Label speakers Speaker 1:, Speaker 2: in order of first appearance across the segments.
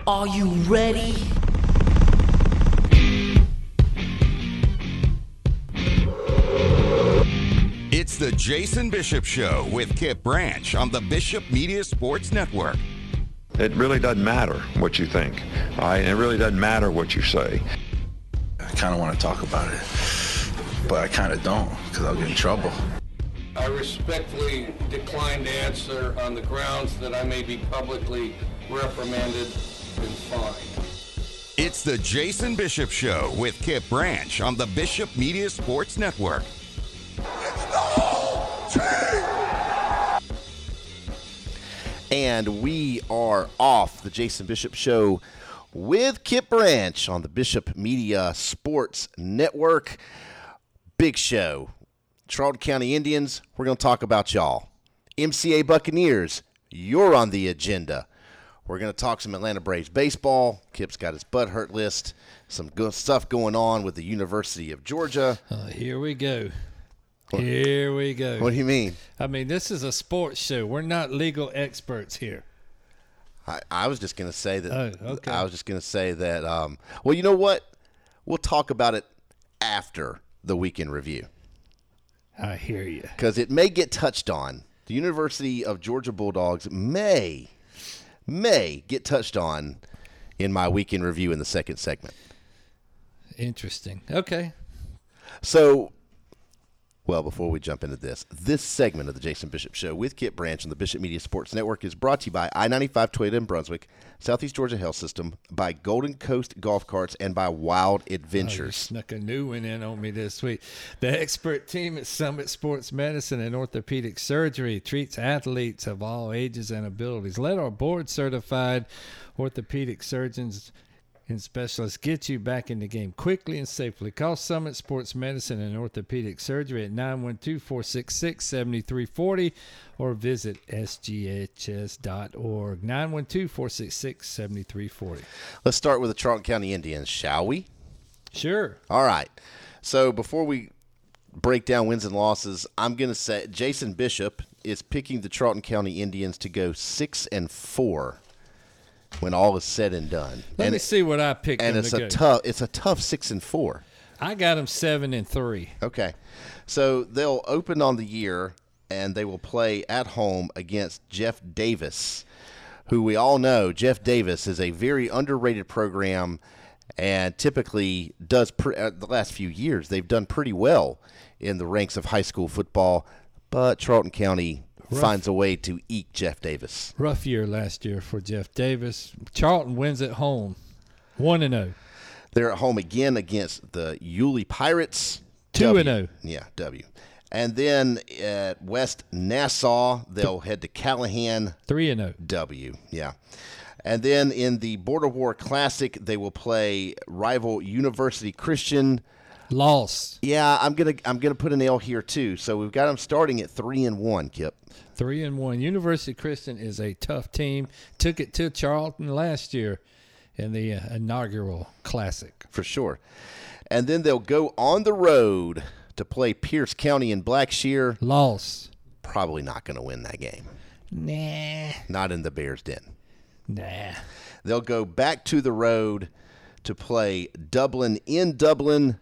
Speaker 1: Are you ready?
Speaker 2: It's the Jason Bishop Show with Kip Branch on the Bishop Media Sports Network.
Speaker 3: It really doesn't matter what you think. It really doesn't matter what you say.
Speaker 4: I kind of want to talk about it, but I kind of don't because I'll get in trouble.
Speaker 5: I respectfully decline to answer on the grounds that I may be publicly reprimanded and fined.
Speaker 2: It's the Jason Bishop Show with Kip Branch on the Bishop Media Sports Network.
Speaker 6: It's the whole team!
Speaker 7: And we are off the Jason Bishop Show with Kip Branch on the Bishop Media Sports Network. Big show. Charlton County Indians, we're going to talk about y'all. MCA Buccaneers, you're on the agenda. We're going to talk some Atlanta Braves baseball. Kip's got his butt hurt list. Some good stuff going on with the University of Georgia.
Speaker 8: Here we go. Here we go.
Speaker 7: What do you mean?
Speaker 8: I mean, this is a sports show. We're not legal experts here.
Speaker 7: I was just going to say that.
Speaker 8: Oh, okay.
Speaker 7: I was just going to say that. Well, you know what? We'll talk about it after the weekend review.
Speaker 8: I hear you.
Speaker 7: Because it may get touched on. The University of Georgia Bulldogs may get touched on in my weekend review in the second segment.
Speaker 8: Interesting. Okay.
Speaker 7: So, well, before we jump into this segment of the Jason Bishop Show with Kip Branch on the Bishop Media Sports Network is brought to you by I-95 Toyota in Brunswick, Southeast Georgia Health System, by Golden Coast Golf Carts, and by Wild Adventures.
Speaker 8: Oh, you snuck a new one in on me this week. The expert team at Summit Sports Medicine and Orthopedic Surgery treats athletes of all ages and abilities. Let our board-certified orthopedic surgeons and specialists get you back in the game quickly and safely. Call Summit Sports Medicine and Orthopedic Surgery at 912-466-7340 or visit sghs.org. 912-466-7340.
Speaker 7: Let's start with the Charlton County Indians, shall we?
Speaker 8: Sure.
Speaker 7: All right. So before we break down wins and losses, I'm going to say Jason Bishop is picking the Charlton County Indians to go 6-4. When all is said and done.
Speaker 8: Let me see what I picked.
Speaker 7: And
Speaker 8: them
Speaker 7: it's
Speaker 8: to
Speaker 7: a
Speaker 8: go.
Speaker 7: tough 6-4.
Speaker 8: I got them 7-3.
Speaker 7: Okay. So they'll open on the year and they will play at home against Jeff Davis, who we all know Jeff Davis is a very underrated program and typically does the last few years they've done pretty well in the ranks of high school football, but Charlton County finds a way to eke Jeff Davis.
Speaker 8: Rough year last year for Jeff Davis. Charlton wins at home, 1-0.
Speaker 7: They're at home again against the Yulee Pirates.
Speaker 8: 2-0.
Speaker 7: Yeah, W. And then at West Nassau, they'll head to Callahan.
Speaker 8: 3-0.
Speaker 7: W. Yeah. And then in the Border War Classic, they will play rival University Christian.
Speaker 8: Loss.
Speaker 7: Yeah, I'm gonna put an L here too. So we've got them starting at 3-1, Kip.
Speaker 8: 3-1. University Christian is a tough team. Took it to Charlton last year in the inaugural Classic.
Speaker 7: For sure. And then they'll go on the road to play Pierce County in Blackshear.
Speaker 8: Loss.
Speaker 7: Probably not going to win that game.
Speaker 8: Nah.
Speaker 7: Not in the Bears' Den.
Speaker 8: Nah.
Speaker 7: They'll go back to the road to play Dublin in Dublin.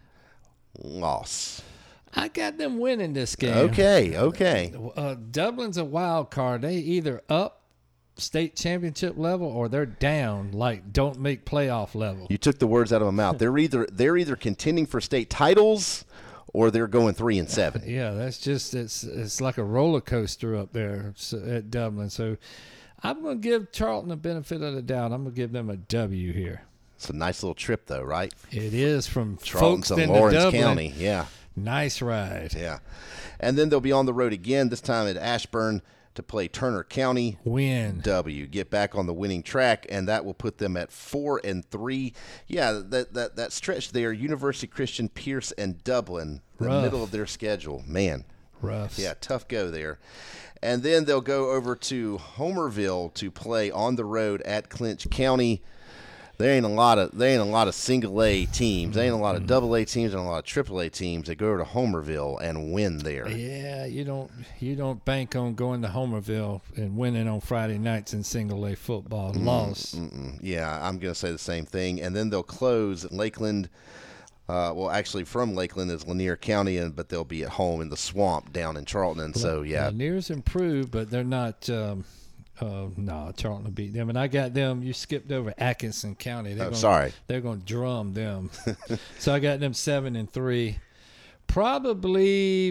Speaker 7: Loss.
Speaker 8: I got them winning this game.
Speaker 7: Okay.
Speaker 8: Dublin's a wild card. They either up state championship level or they're down, like don't make playoff level.
Speaker 7: You took the words out of my mouth. They're either contending for state titles or they're going 3-7.
Speaker 8: Yeah, that's just it's like a roller coaster up there at Dublin. So I'm going to give Charlton the benefit of the doubt. I'm going to give them a W here.
Speaker 7: It's a nice little trip, though, right?
Speaker 8: It is from
Speaker 7: Charlton to
Speaker 8: Folkestone
Speaker 7: Lawrence
Speaker 8: to Dublin.
Speaker 7: County. Yeah.
Speaker 8: Nice ride.
Speaker 7: Yeah. And then they'll be on the road again, this time at Ashburn to play Turner County.
Speaker 8: Win.
Speaker 7: W. Get back on the winning track, and that will put them at 4-3. Yeah, that stretch there, University Christian, Pierce, and Dublin, the middle of their schedule. Man.
Speaker 8: Rough.
Speaker 7: Yeah, tough go there. And then they'll go over to Homerville to play on the road at Clinch County. There ain't a lot of single A teams. There ain't a lot of double A teams and a lot of triple A teams that go over to Homerville and win there.
Speaker 8: Yeah, you don't bank on going to Homerville and winning on Friday nights in single A football. Loss.
Speaker 7: Yeah, I'm going to say the same thing. And then they'll close at Lakeland. Actually, from Lakeland is Lanier County, but they'll be at home in the swamp down in Charlton. And so, yeah.
Speaker 8: Lanier's improved, but they're not Charlton will beat them. And I got them. You skipped over Atkinson County.
Speaker 7: Sorry.
Speaker 8: They're going to drum them. So I got them 7-3. Probably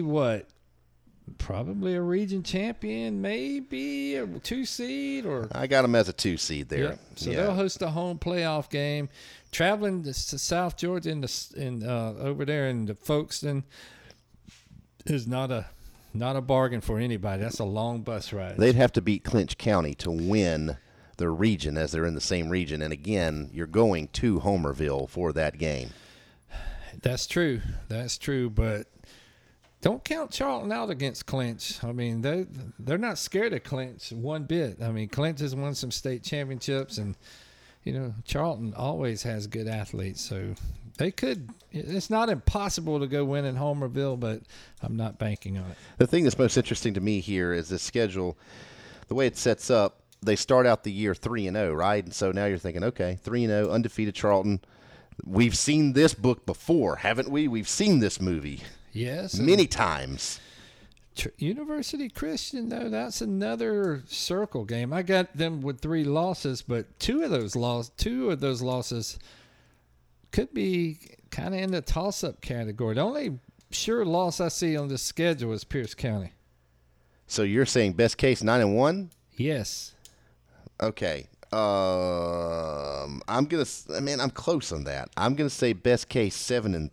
Speaker 8: a region champion, maybe a 2 seed, or
Speaker 7: I got them as a 2 seed there.
Speaker 8: Yeah. So they'll host a home playoff game. Traveling to South Georgia in over there in the Folkestone is not a bargain for anybody. That's a long bus ride.
Speaker 7: They'd have to beat Clinch County to win their region, as they're in the same region. And again, you're going to Homerville for that game.
Speaker 8: That's true. But don't count Charlton out against Clinch. I mean, they're not scared of Clinch one bit. I mean, Clinch has won some state championships, and Charlton always has good athletes, so they could. It's not impossible to go win in Homerville, but I'm not banking on it.
Speaker 7: The thing that's most interesting to me here is this schedule, the way it sets up. They start out the year 3-0, right? And so now you're thinking, okay, 3-0, undefeated Charlton. We've seen this book before, haven't we? We've seen this movie.
Speaker 8: Yes,
Speaker 7: many times.
Speaker 8: University Christian, though, that's another circle game. I got them with 3 losses, but two of those losses could be kind of in the toss-up category. The only sure loss I see on this schedule is Pierce County.
Speaker 7: So you're saying best case 9-1?
Speaker 8: Yes.
Speaker 7: Okay. I'm close on that. I'm gonna say best case 7-3.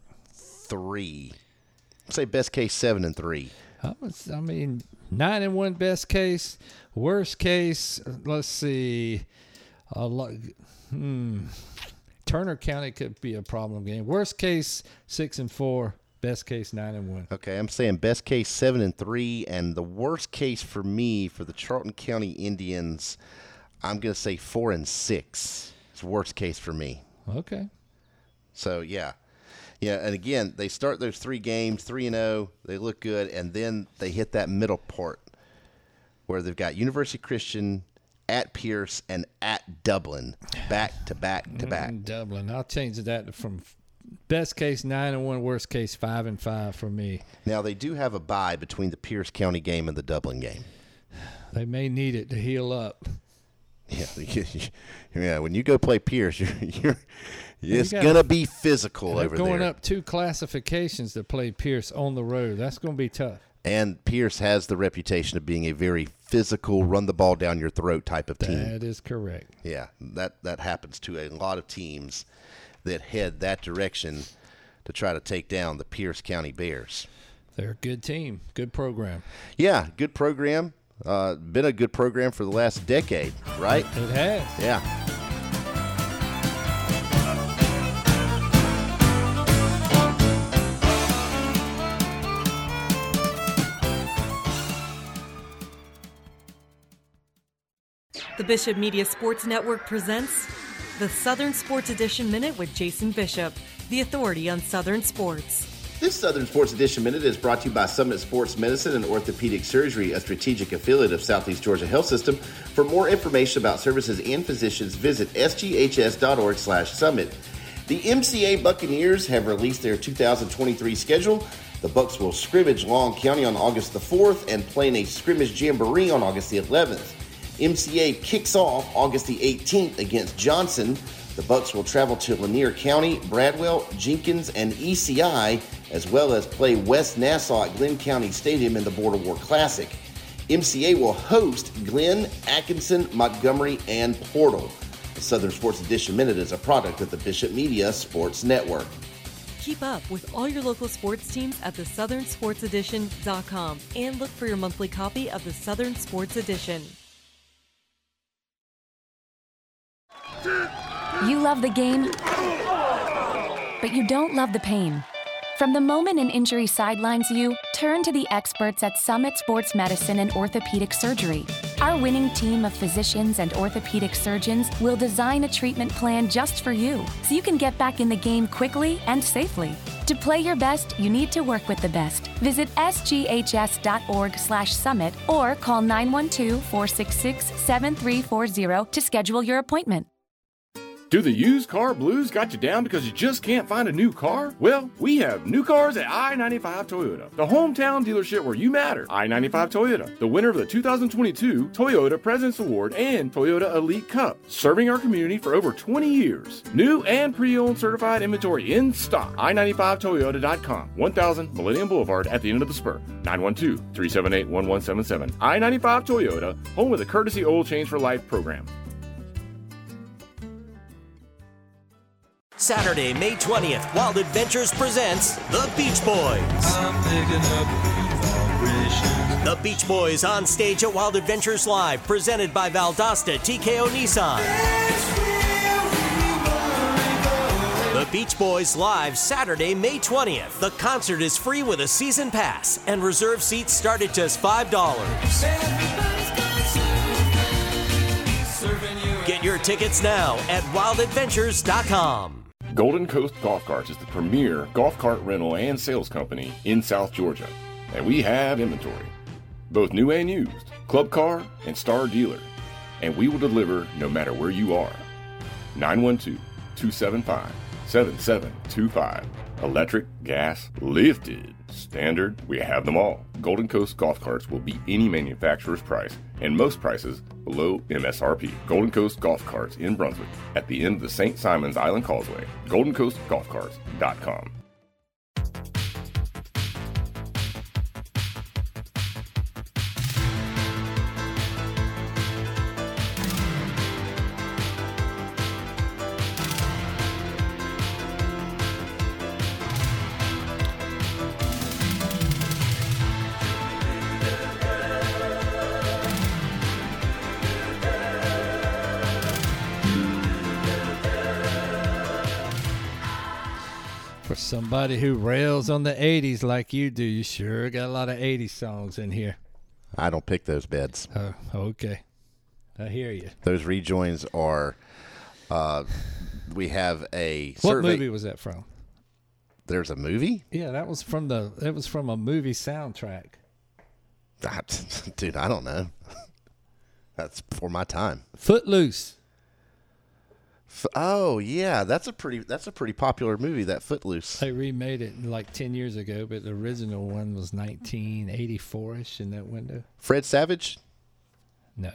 Speaker 7: Say best case 7-3.
Speaker 8: 9-1 best case. Worst case, let's see. Turner County could be a problem game. Worst case 6-4. Best case 9-1.
Speaker 7: Okay, I'm saying best case 7-3, and the worst case for me for the Charlton County Indians, I'm gonna say 4-6. It's the worst case for me.
Speaker 8: Okay.
Speaker 7: So yeah. And again, they start those 3 games 3-0. They look good, and then they hit that middle part where they've got University Christian at Pierce and at Dublin, back to back to back.
Speaker 8: Dublin. I'll change that from best case 9-1, worst case 5-5 for me.
Speaker 7: Now they do have a bye between the Pierce County game and the Dublin game.
Speaker 8: They may need it to heal up.
Speaker 7: Yeah. When you go play Pierce, it's gonna be physical over there.
Speaker 8: Going up 2 classifications to play Pierce on the road. That's gonna be tough.
Speaker 7: And Pierce has the reputation of being a very physical, run the ball down your throat type of team.
Speaker 8: That is correct.
Speaker 7: Yeah, that happens to a lot of teams that head that direction to try to take down the Pierce County Bears.
Speaker 8: They're a good team, good program.
Speaker 7: Yeah, good program. Been a good program for the last decade, right?
Speaker 8: It has.
Speaker 7: Yeah.
Speaker 1: The Bishop Media Sports Network presents the Southern Sports Edition Minute with Jason Bishop, the authority on Southern sports.
Speaker 7: This Southern Sports Edition Minute is brought to you by Summit Sports Medicine and Orthopedic Surgery, a strategic affiliate of Southeast Georgia Health System. For more information about services and physicians, visit sghs.org/summit. The MCA Buccaneers have released their 2023 schedule. The Bucs will scrimmage Long County on August the 4th and play in a scrimmage jamboree on August the 11th. MCA kicks off August the 18th against Johnson. The Bucs will travel to Lanier County, Bradwell, Jenkins, and ECI, as well as play West Nassau at Glenn County Stadium in the Border War Classic. MCA will host Glenn, Atkinson, Montgomery, and Portal. The Southern Sports Edition Minute is a product of the Bishop Media Sports Network.
Speaker 1: Keep up with all your local sports teams at thesouthernsportsedition.com and look for your monthly copy of the Southern Sports Edition.
Speaker 9: You love the game, but you don't love the pain. From the moment an injury sidelines you, turn to the experts at Summit Sports Medicine and Orthopedic Surgery. Our winning team of physicians and orthopedic surgeons will design a treatment plan just for you, so you can get back in the game quickly and safely. To play your best, you need to work with the best. Visit sghs.org/summit or call 912-466-7340 to schedule your appointment.
Speaker 10: Do the used car blues got you down because you just can't find a new car? Well, we have new cars at I-95 Toyota, the hometown dealership where you matter. I-95 Toyota, the winner of the 2022 Toyota President's Award and Toyota Elite Cup, serving our community for over 20 years. New and pre-owned certified inventory in stock. I95Toyota.com, 1000 Millennium Boulevard at the end of the spur. 912-378-1177. I-95 Toyota, home of the Courtesy Oil Change for Life program.
Speaker 11: Saturday, May 20th, Wild Adventures presents The Beach Boys. The Beach Boys on stage at Wild Adventures Live, presented by Valdosta TKO Nissan. The Beach Boys live Saturday, May 20th. The concert is free with a season pass, and reserve seats start at just $5. Get your tickets now at wildadventures.com.
Speaker 10: Golden Coast Golf Carts is the premier golf cart rental and sales company in South Georgia, and we have inventory, both new and used, club car and star dealer, and we will deliver no matter where you are. 912-275-7725. Electric, gas, lifted, standard, we have them all. Golden Coast Golf Carts will beat any manufacturer's price and most prices below MSRP. Golden Coast Golf Carts in Brunswick at the end of the St. Simons Island Causeway. GoldenCoastGolfCarts.com.
Speaker 8: For somebody who rails on the 80s like you do, you sure got a lot of 80s songs in here.
Speaker 7: I don't pick those beds.
Speaker 8: Oh, okay. I hear you.
Speaker 7: Those rejoins are, we have a
Speaker 8: What
Speaker 7: survey.
Speaker 8: movie was that from?
Speaker 7: There's a movie?
Speaker 8: Yeah, that was from a movie soundtrack.
Speaker 7: Dude, I don't know. That's before my time.
Speaker 8: Footloose.
Speaker 7: Oh yeah, that's a pretty popular movie, that Footloose.
Speaker 8: They remade it like 10 years ago, but the original one was 1984-ish in that window.
Speaker 7: Fred Savage?
Speaker 8: No.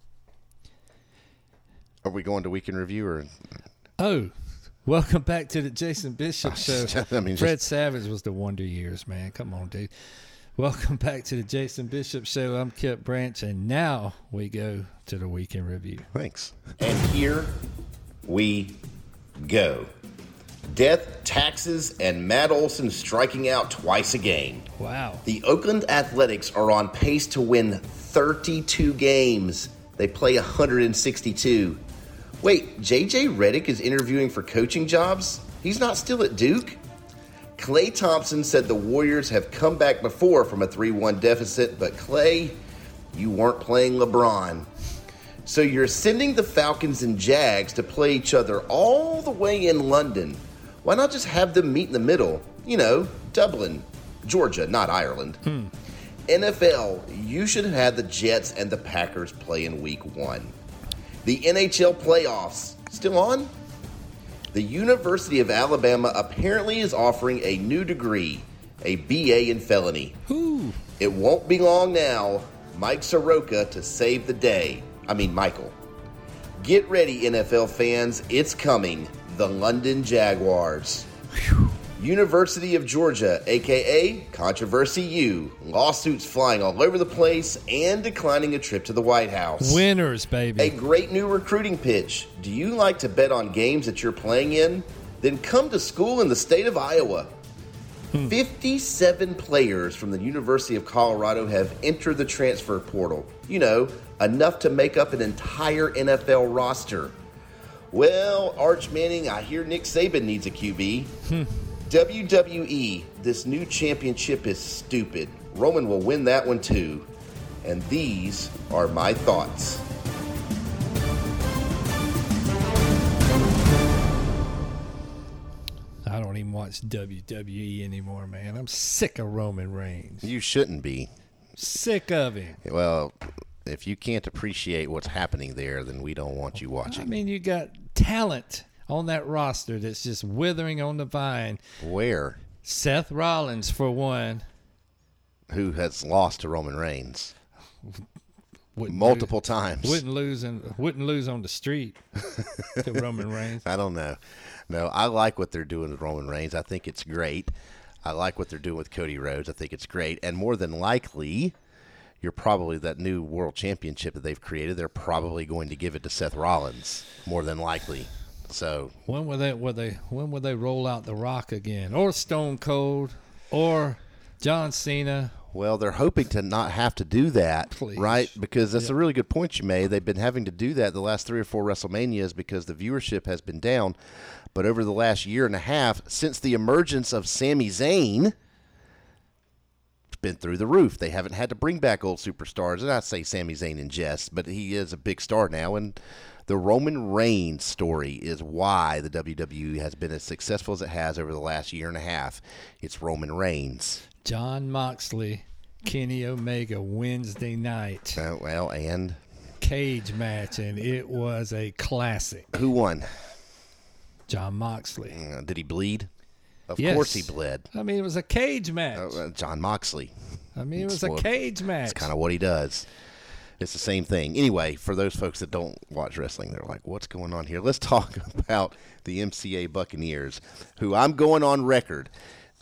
Speaker 7: Are we going to Weekend Review or?
Speaker 8: Oh, welcome back to the Jason Bishop Show. Fred Savage was the Wonder Years, man. Come on, dude. Welcome back to the Jason Bishop Show. I'm Kip Branch, and now we go to the Weekend Review.
Speaker 7: Thanks.
Speaker 12: And here we go. Death, taxes, and Matt Olson striking out twice a game.
Speaker 8: Wow.
Speaker 12: The Oakland Athletics are on pace to win 32 games. They play 162. Wait, J.J. Redick is interviewing for coaching jobs? He's not still at Duke? Klay Thompson said the Warriors have come back before from a 3-1 deficit, but Klay, you weren't playing LeBron. So you're sending the Falcons and Jags to play each other all the way in London. Why not just have them meet in the middle? You know, Dublin, Georgia, not Ireland. NFL, you should have had the Jets and the Packers play in Week 1. The NHL playoffs, still on? The University of Alabama apparently is offering a new degree, a BA in felony.
Speaker 8: Ooh.
Speaker 12: It won't be long now. Mike Soroka to save the day. Michael. Get ready, NFL fans. It's coming. The London Jaguars. Whew. University of Georgia, a.k.a. Controversy U. Lawsuits flying all over the place and declining a trip to the White House.
Speaker 8: Winners, baby.
Speaker 12: A great new recruiting pitch. Do you like to bet on games that you're playing in? Then come to school in the state of Iowa. 57 players from the University of Colorado have entered the transfer portal. You know, enough to make up an entire NFL roster. Well, Arch Manning, I hear Nick Saban needs a QB. WWE, this new championship is stupid. Roman will win that one too. And these are my thoughts.
Speaker 8: I don't even watch WWE anymore, man. I'm sick of Roman Reigns.
Speaker 7: You shouldn't be.
Speaker 8: Sick of him.
Speaker 7: Well, if you can't appreciate what's happening there, then we don't want you watching.
Speaker 8: I mean, you got talent on that roster that's just withering on the vine.
Speaker 7: Where?
Speaker 8: Seth Rollins, for one.
Speaker 7: Who has lost to Roman Reigns multiple times.
Speaker 8: Wouldn't lose on the street to Roman Reigns.
Speaker 7: I don't know. No, I like what they're doing with Roman Reigns. I think it's great. I like what they're doing with Cody Rhodes. I think it's great. And more than likely, you're probably that new world championship that they've created, they're probably going to give it to Seth Rollins, more than likely. So
Speaker 8: when will they roll out The Rock again, or Stone Cold, or John Cena?
Speaker 7: Well, they're hoping to not have to do that,
Speaker 8: Please.
Speaker 7: Right? Because that's a really good point you made. They've been having to do that the last 3 or 4 WrestleManias because the viewership has been down. But over the last year and a half, since the emergence of Sami Zayn, it's been through the roof. They haven't had to bring back old superstars. And I say Sami Zayn in jest, but he is a big star now. And the Roman Reigns story is why the WWE has been as successful as it has over the last year and a half. It's Roman Reigns.
Speaker 8: John Moxley, Kenny Omega, Wednesday night.
Speaker 7: Well, and?
Speaker 8: Cage match, and it was a classic.
Speaker 7: Who won?
Speaker 8: John Moxley.
Speaker 7: Did he bleed? Of
Speaker 8: Yes.
Speaker 7: course he bled.
Speaker 8: I mean, it was a cage match.
Speaker 7: John Moxley.
Speaker 8: I mean, it was a cage match.
Speaker 7: It's kind of what he does. It's the same thing. Anyway, for those folks that don't watch wrestling, they're like, what's going on here? Let's talk about the MCA Buccaneers, who I'm going on record.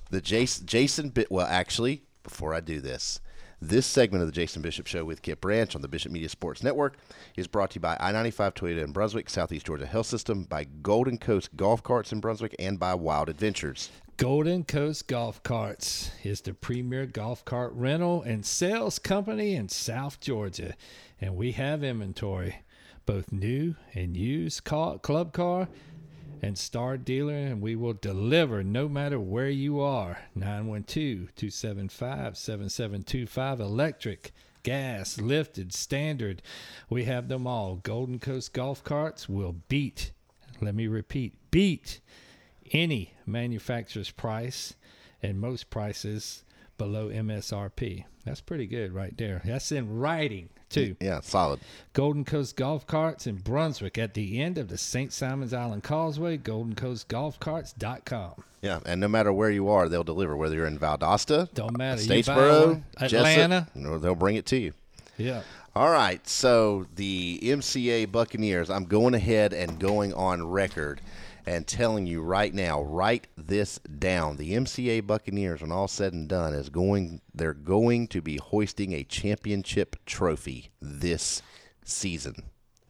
Speaker 7: Actually, before I do this segment of the Jason Bishop Show with Kip Branch on the Bishop Media Sports Network is brought to you by I-95 Toyota in Brunswick, Southeast Georgia Health System, by Golden Coast Golf Carts in Brunswick, and by Wild Adventures.
Speaker 8: Golden Coast Golf Carts is the premier golf cart rental and sales company in South Georgia, and we have inventory, both new and used club car and Star Dealer, and we will deliver no matter where you are. 912-275-7725, electric, gas, lifted, standard. We have them all. Golden Coast Golf Carts will beat, let me repeat, beat any manufacturer's price, and most prices below MSRP. That's pretty good right there. That's in writing, too.
Speaker 7: Yeah, solid.
Speaker 8: Golden Coast Golf Carts in Brunswick at the end of the St. Simons Island Causeway, goldencoastgolfcarts.com.
Speaker 7: Yeah, and no matter where you are, they'll deliver, whether you're in Valdosta,
Speaker 8: don't matter,
Speaker 7: Statesboro,
Speaker 8: Atlanta,
Speaker 7: Jessup, they'll bring it to you.
Speaker 8: Yeah.
Speaker 7: All right, so the MCA Buccaneers, I'm going ahead and going on record and telling you right now, write this down. The MCA Buccaneers, when all said and done, they're going to be hoisting a championship trophy this season.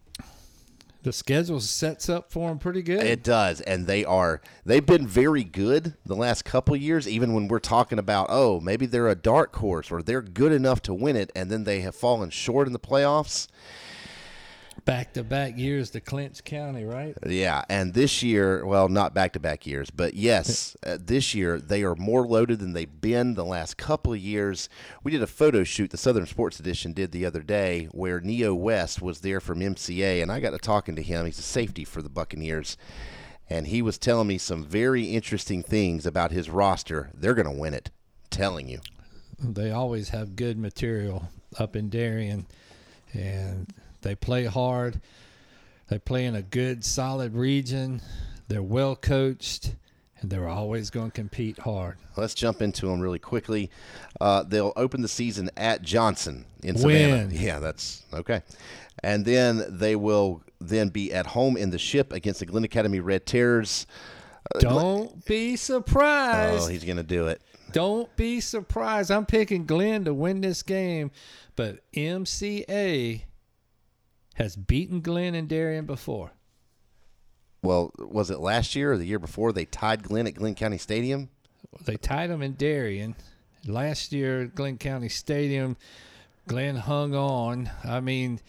Speaker 8: The schedule sets up for them pretty good.
Speaker 7: It does, and they've been very good the last couple of years, even when we're talking about, maybe they're a dark horse or they're good enough to win it, and then they have fallen short in the playoffs.
Speaker 8: Back-to-back years to Clinch County, right?
Speaker 7: Yeah, and this year, well, not back-to-back years, but yes, this year they are more loaded than they've been the last couple of years. We did a photo shoot, the Southern Sports Edition did the other day, where Neo West was there from MCA, and I got to talking to him. He's a safety for the Buccaneers, and he was telling me some very interesting things about his roster. They're going to win it, I'm telling you.
Speaker 8: They always have good material up in Darien, and they play hard. They play in a good, solid region. They're well coached, and they're always going to compete hard.
Speaker 7: Let's jump into them really quickly. They'll open the season at Johnson in Savannah.
Speaker 8: Win.
Speaker 7: Yeah, that's okay. And then they will then be at home in the Ship against the Glen Academy Red Terrors.
Speaker 8: Don't be surprised.
Speaker 7: Oh, he's going to do it.
Speaker 8: Don't be surprised. I'm picking Glen to win this game, but MCA has beaten Glen and Darien before.
Speaker 7: Well, was it last year or the year before they tied Glen at Glen County Stadium?
Speaker 8: They tied them in Darien. Last year at Glen County Stadium, Glen hung on. I mean,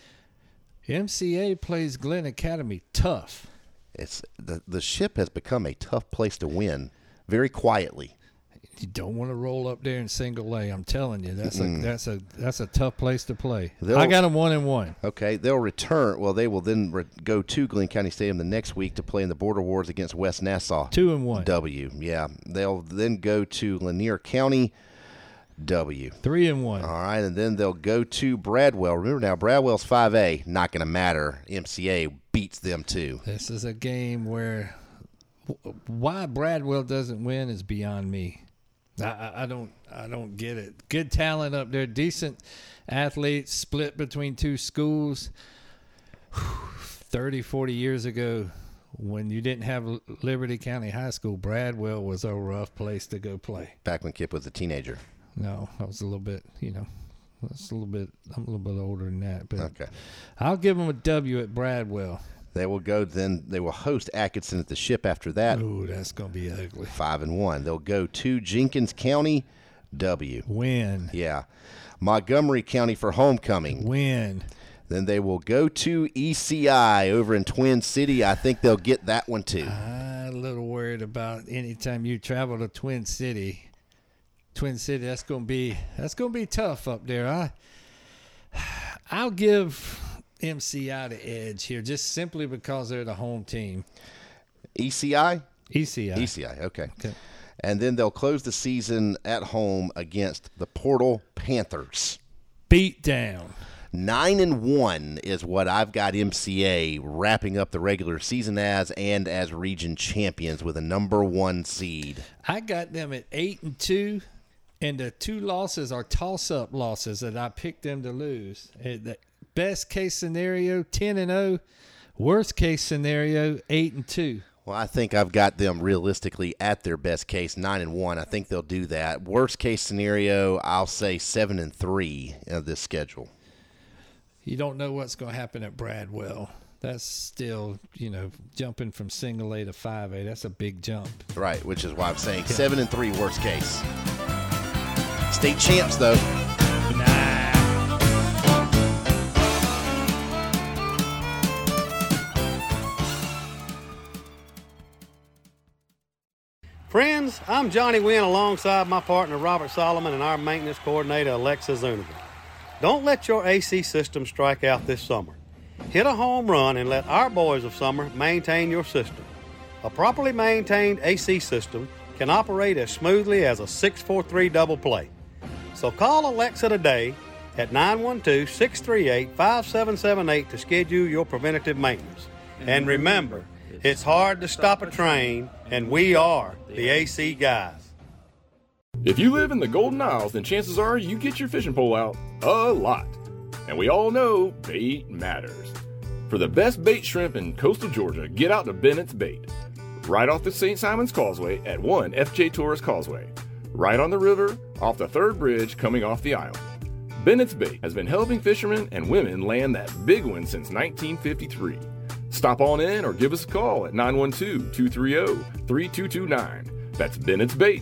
Speaker 8: MCA plays Glen Academy tough.
Speaker 7: It's the Ship has become a tough place to win. very quietly.
Speaker 8: You don't want to roll up there in single A. I'm telling you, that's a tough place to play. I got them 1-1.
Speaker 7: Okay, they'll return. Well, they will then go to Glenn County Stadium the next week to play in the Border Wars against West Nassau.
Speaker 8: 2-1.
Speaker 7: W. Yeah, they'll then go to Lanier County. W.
Speaker 8: 3-1.
Speaker 7: All right, and then they'll go to Bradwell. Remember now, Bradwell's 5A. Not going to matter. MCA beats them too.
Speaker 8: This is a game where why Bradwell doesn't win is beyond me. I don't get it. Good talent up there, decent athletes, split between two schools. 30, 40 years ago, when you didn't have Liberty County High School, Bradwell was a rough place to go play.
Speaker 7: Back when Kip was a teenager.
Speaker 8: No, I was a little bit, I'm a little bit older than that. But
Speaker 7: okay.
Speaker 8: I'll give them a W at Bradwell.
Speaker 7: They will go then. They will host Atkinson at the Ship after that.
Speaker 8: Ooh, that's going to be ugly.
Speaker 7: 5-1. They'll go to Jenkins County. W.
Speaker 8: Win.
Speaker 7: Yeah. Montgomery County for homecoming.
Speaker 8: Win.
Speaker 7: Then they will go to ECI over in Twin City. I think they'll get that one too.
Speaker 8: I'm a little worried about anytime you travel to Twin City. That's going to be tough up there. I'll give MCI the edge here, just simply because they're the home team.
Speaker 7: ECI?
Speaker 8: ECI.
Speaker 7: Okay. And then they'll close the season at home against the Portal Panthers.
Speaker 8: Beat down.
Speaker 7: 9-1 is what I've got MCA wrapping up the regular season as, and as region champions with a number 1 seed.
Speaker 8: I got them at 8-2. And the 2 losses are toss-up losses that I picked them to lose. The best case scenario, 10-0. Worst case scenario, 8-2.
Speaker 7: Well, I think I've got them realistically at their best case, 9-1. I think they'll do that. Worst case scenario, I'll say 7-3 of this schedule.
Speaker 8: You don't know what's going to happen at Bradwell. That's still, jumping from single A to 5A. That's a big jump.
Speaker 7: Right, which is why I'm saying 7-3 worst case. State champs, though.
Speaker 8: Nah.
Speaker 13: Friends, I'm Johnny Wynn alongside my partner Robert Solomon and our maintenance coordinator Alexa Zuniga. Don't let your AC system strike out this summer. Hit a home run and let our boys of summer maintain your system. A properly maintained AC system can operate as smoothly as a 6-4-3 double play. So call Alexa today at 912-638-5778 to schedule your preventative maintenance. And remember, it's hard to stop a train, and we are the AC guys.
Speaker 10: If you live in the Golden Isles, then chances are you get your fishing pole out a lot. And we all know bait matters. For the best bait shrimp in coastal Georgia, get out to Bennett's Bait. Right off the St. Simon's Causeway at 1 FJ Torres Causeway. Right on the river, off the 3rd bridge coming off the island. Bennett's Bait has been helping fishermen and women land that big one since 1953. Stop on in or give us a call at 912-230-3229. That's Bennett's Bait.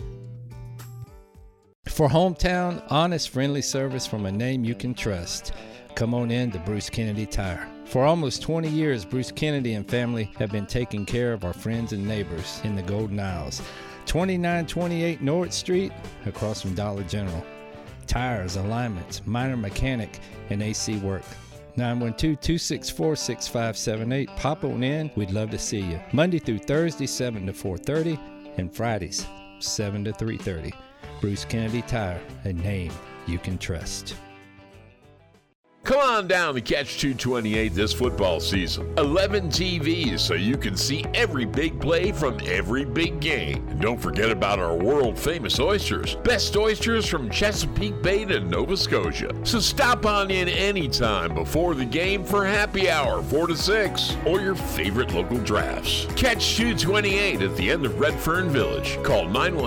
Speaker 8: For hometown, honest, friendly service from a name you can trust, come on in to Bruce Kennedy Tire. For almost 20 years, Bruce Kennedy and family have been taking care of our friends and neighbors in the Golden Isles. 2928 North Street, across from Dollar General. Tires, alignments, minor mechanic, and AC work. 912-264-6578. Pop on in. We'd love to see you. Monday through Thursday, 7 to 4:30, and Fridays, 7 to 3:30. Bruce Kennedy Tire, a name you can trust.
Speaker 14: Come on down to Catch 228 this football season. 11 TVs so you can see every big play from every big game. And don't forget about our world-famous oysters. Best oysters from Chesapeake Bay to Nova Scotia. So stop on in anytime before the game for happy hour 4 to 6 or your favorite local drafts. Catch 228 at the end of Redfern Village. Call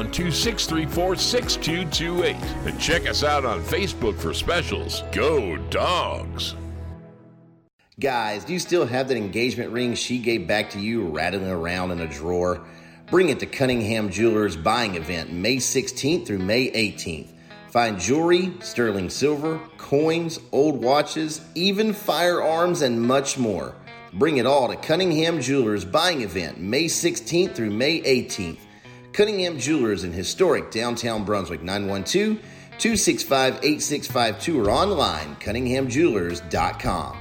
Speaker 14: 912-634-6228 and check us out on Facebook for specials. Go Dogs!
Speaker 12: Guys, do you still have that engagement ring she gave back to you rattling around in a drawer? Bring it to Cunningham Jewelers Buying Event May 16th through May 18th. Find jewelry, sterling silver, coins, old watches, even firearms, and much more. Bring it all to Cunningham Jewelers Buying Event May 16th through May 18th. Cunningham Jewelers in historic downtown Brunswick, 912-265-8652 or online, cunninghamjewelers.com.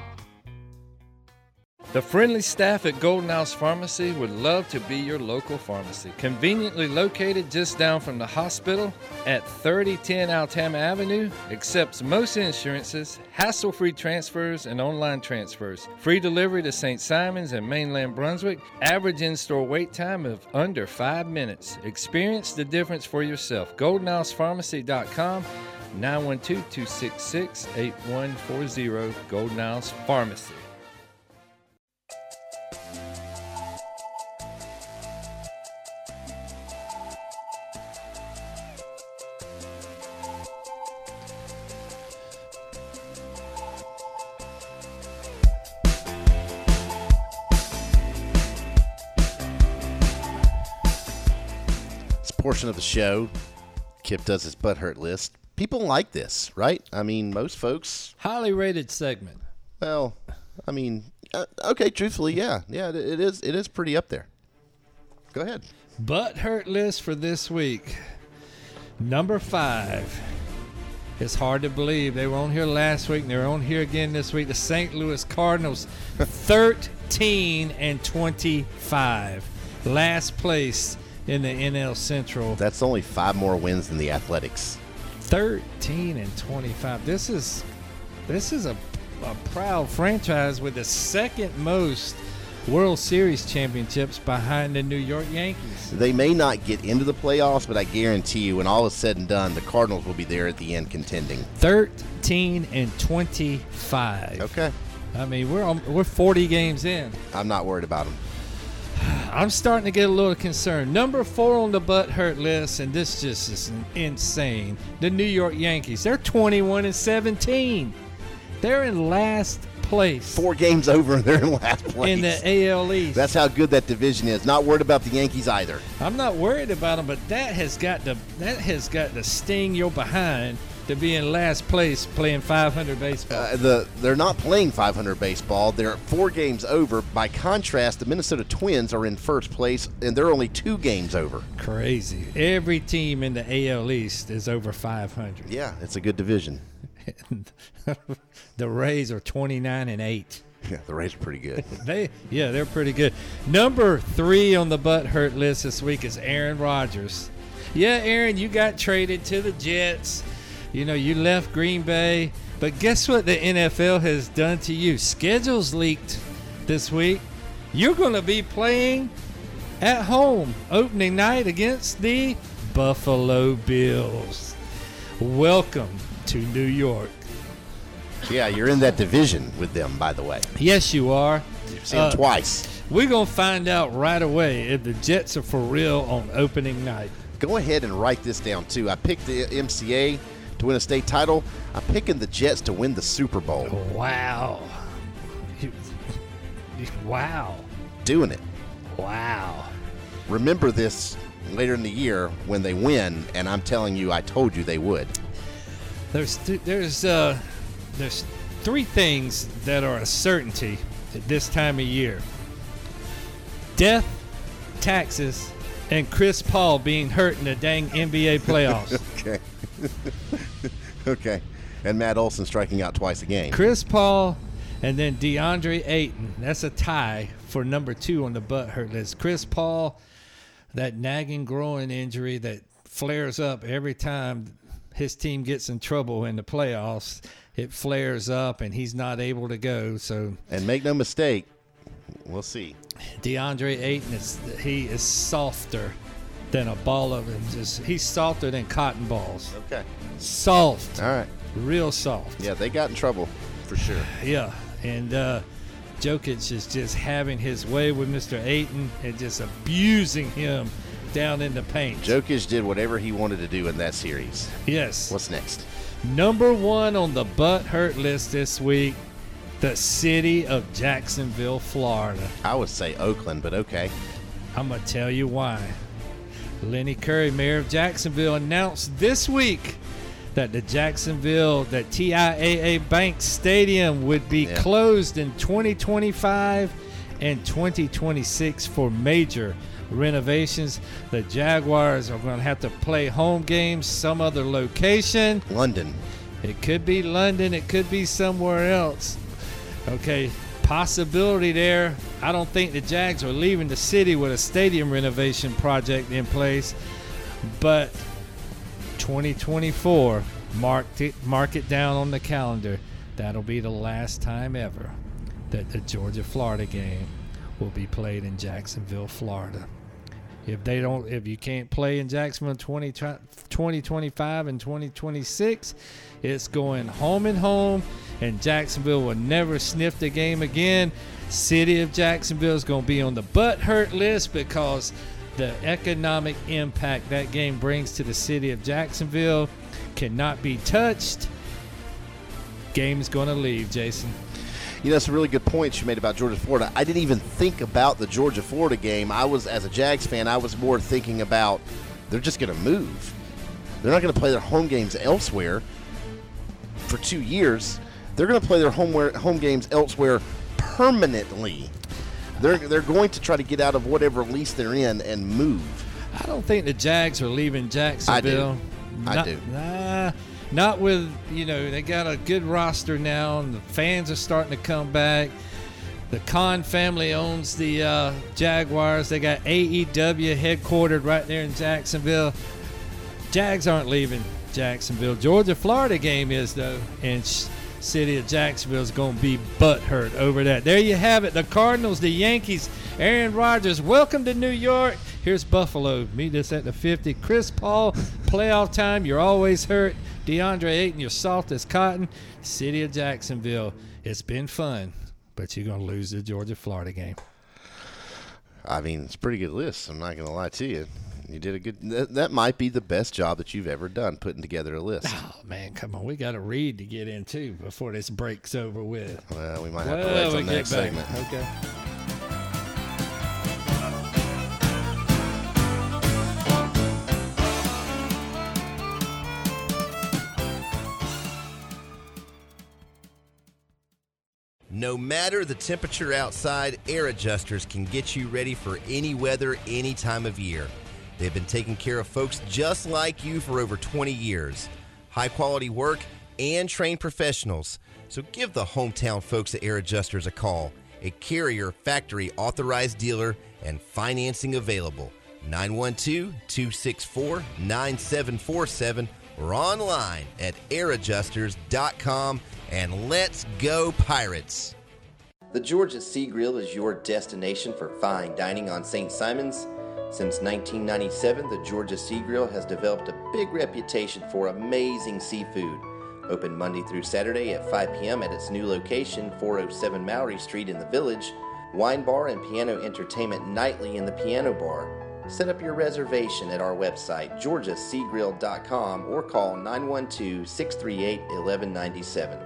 Speaker 8: The friendly staff at Golden House Pharmacy would love to be your local pharmacy. Conveniently located just down from the hospital at 3010 Altama Avenue, accepts most insurances, hassle-free transfers, and online transfers. Free delivery to St. Simons and mainland Brunswick. Average in-store wait time of under 5 minutes. Experience the difference for yourself. GoldenHousePharmacy.com, 912-266-8140, Golden House Pharmacy.
Speaker 7: Portion of the show, Kip does his butthurt list. People like this, right? I mean, most folks.
Speaker 8: Highly rated segment.
Speaker 7: Well, I mean, okay, truthfully, yeah, it is pretty up there. Go ahead.
Speaker 8: Butthurt list for this week. Number 5. It's hard to believe they were on here last week and they're on here again this week. The St. Louis Cardinals, 13-25, last place in the NL Central.
Speaker 7: That's only 5 more wins than the Athletics.
Speaker 8: 13-25. This is a proud franchise with the second most World Series championships behind the New York Yankees.
Speaker 7: They may not get into the playoffs, but I guarantee you, when all is said and done, the Cardinals will be there at the end contending.
Speaker 8: 13-25.
Speaker 7: Okay.
Speaker 8: I mean, we're 40 games in.
Speaker 7: I'm not worried about them.
Speaker 8: I'm starting to get a little concerned. Number 4 on the butthurt list, and this just is insane. The New York Yankees. They're 21-17. They're in last place.
Speaker 7: 4 games over, and they're in last place.
Speaker 8: In the AL East.
Speaker 7: That's how good that division is. Not worried about the Yankees either.
Speaker 8: I'm not worried about them, but that has got to sting your behind to be in last place playing 500 baseball.
Speaker 7: They're not playing 500 baseball. They're 4 games over. By contrast, the Minnesota Twins are in first place, and they're only 2 games over.
Speaker 8: Crazy. Every team in the AL East is over 500.
Speaker 7: Yeah, it's a good division.
Speaker 8: The Rays are 29-8.
Speaker 7: Yeah, the Rays are pretty good.
Speaker 8: They're pretty good. Number 3 on the butthurt list this week is Aaron Rodgers. Yeah, Aaron, you got traded to the Jets. You know, you left Green Bay. But guess what the NFL has done to you? Schedules leaked this week. You're going to be playing at home opening night against the Buffalo Bills. Welcome to New York.
Speaker 7: Yeah, you're in that division with them, by the way.
Speaker 8: Yes, you are.
Speaker 7: You've seen them twice.
Speaker 8: We're going to find out right away if the Jets are for real on opening night.
Speaker 7: Go ahead and write this down, too. I picked the MCA to win a state title. I'm picking the Jets to win the Super Bowl.
Speaker 8: Wow. Wow.
Speaker 7: Doing it.
Speaker 8: Wow.
Speaker 7: Remember this later in the year when they win, and I'm telling you, I told you they would.
Speaker 8: There's 3 things that are a certainty at this time of year. Death, taxes, and Chris Paul being hurt in the dang NBA playoffs.
Speaker 7: Okay. Okay. And Matt Olson striking out twice a game.
Speaker 8: Chris Paul and then DeAndre Ayton. That's a tie for number 2 on the butthurt list. Chris Paul, that nagging groin injury that flares up every time his team gets in trouble in the playoffs. It flares up and he's not able to go. So,
Speaker 7: and make no mistake, we'll see.
Speaker 8: DeAndre Ayton he is softer than a ball of him. He's softer than cotton balls.
Speaker 7: Okay.
Speaker 8: Soft.
Speaker 7: All right.
Speaker 8: Real soft.
Speaker 7: Yeah, they got in trouble for sure.
Speaker 8: Yeah, and Jokic is just having his way with Mr. Ayton and just abusing him down in the paint.
Speaker 7: Jokic did whatever he wanted to do in that series.
Speaker 8: Yes.
Speaker 7: What's next?
Speaker 8: Number 1 on the butthurt list this week, the city of Jacksonville, Florida.
Speaker 7: I would say Oakland, but okay.
Speaker 8: I'm going to tell you why. Lenny Curry, mayor of Jacksonville, announced this week that TIAA Bank Stadium would be closed in 2025 and 2026 for major renovations. The Jaguars are going to have to play home games some other location.
Speaker 7: London.
Speaker 8: It could be London. It could be somewhere else. Okay, possibility there. I don't think the Jags are leaving the city with a stadium renovation project in place, but 2024, mark it down on the calendar. That'll be the last time ever that the Georgia-Florida game will be played in Jacksonville, Florida. If you can't play in Jacksonville 2025 and 2026, it's going home and home, and Jacksonville will never sniff the game again. City of Jacksonville is going to be on the butthurt list because the economic impact that game brings to the city of Jacksonville cannot be touched. Game's going to leave, Jason.
Speaker 7: You know, that's a really good point you made about Georgia-Florida. I didn't even think about the Georgia-Florida game. As a Jags fan, I was more thinking about they're just going to move. They're not going to play their home games elsewhere for 2 years. They're going to play their home games elsewhere permanently. They're going to try to get out of whatever lease they're in and move.
Speaker 8: I don't think the Jags are leaving Jacksonville.
Speaker 7: I do.
Speaker 8: Not with, they got a good roster now, and the fans are starting to come back. The Khan family owns the Jaguars. They got AEW headquartered right there in Jacksonville. Jags aren't leaving Jacksonville. Georgia-Florida game is, though, and city of Jacksonville is going to be butthurt over that. There you have it. The Cardinals, the Yankees, Aaron Rodgers. Welcome to New York. Here's Buffalo. Meet us at the 50. Chris Paul, playoff time. You're always hurt. DeAndre Ayton, you're soft as cotton. City of Jacksonville. It's been fun, but you're going to lose the Georgia-Florida game.
Speaker 7: I mean, it's a pretty good list. I'm not going to lie to you. You did a good. That might be the best job that you've ever done, putting together a list.
Speaker 8: Oh man, come on, we got to read to get into before this break's over with.
Speaker 7: Well, we might have to wait till the next segment.
Speaker 8: Okay.
Speaker 15: No matter the temperature outside, Air Adjusters can get you ready for any weather, any time of year. They've been taking care of folks just like you for over 20 years. High-quality work and trained professionals. So give the hometown folks at Air Adjusters a call. A Carrier factory authorized dealer and financing available. 912-264-9747 or online at airadjusters.com. And let's go Pirates!
Speaker 12: The Georgia Sea Grill is your destination for fine dining on St. Simons. Since 1997, the Georgia Sea Grill has developed a big reputation for amazing seafood. Open Monday through Saturday at 5 p.m. at its new location, 407 Mallory Street in the Village. Wine bar and piano entertainment nightly in the piano bar. Set up your reservation at our website, georgiaseagrill.com, or call 912-638-1197.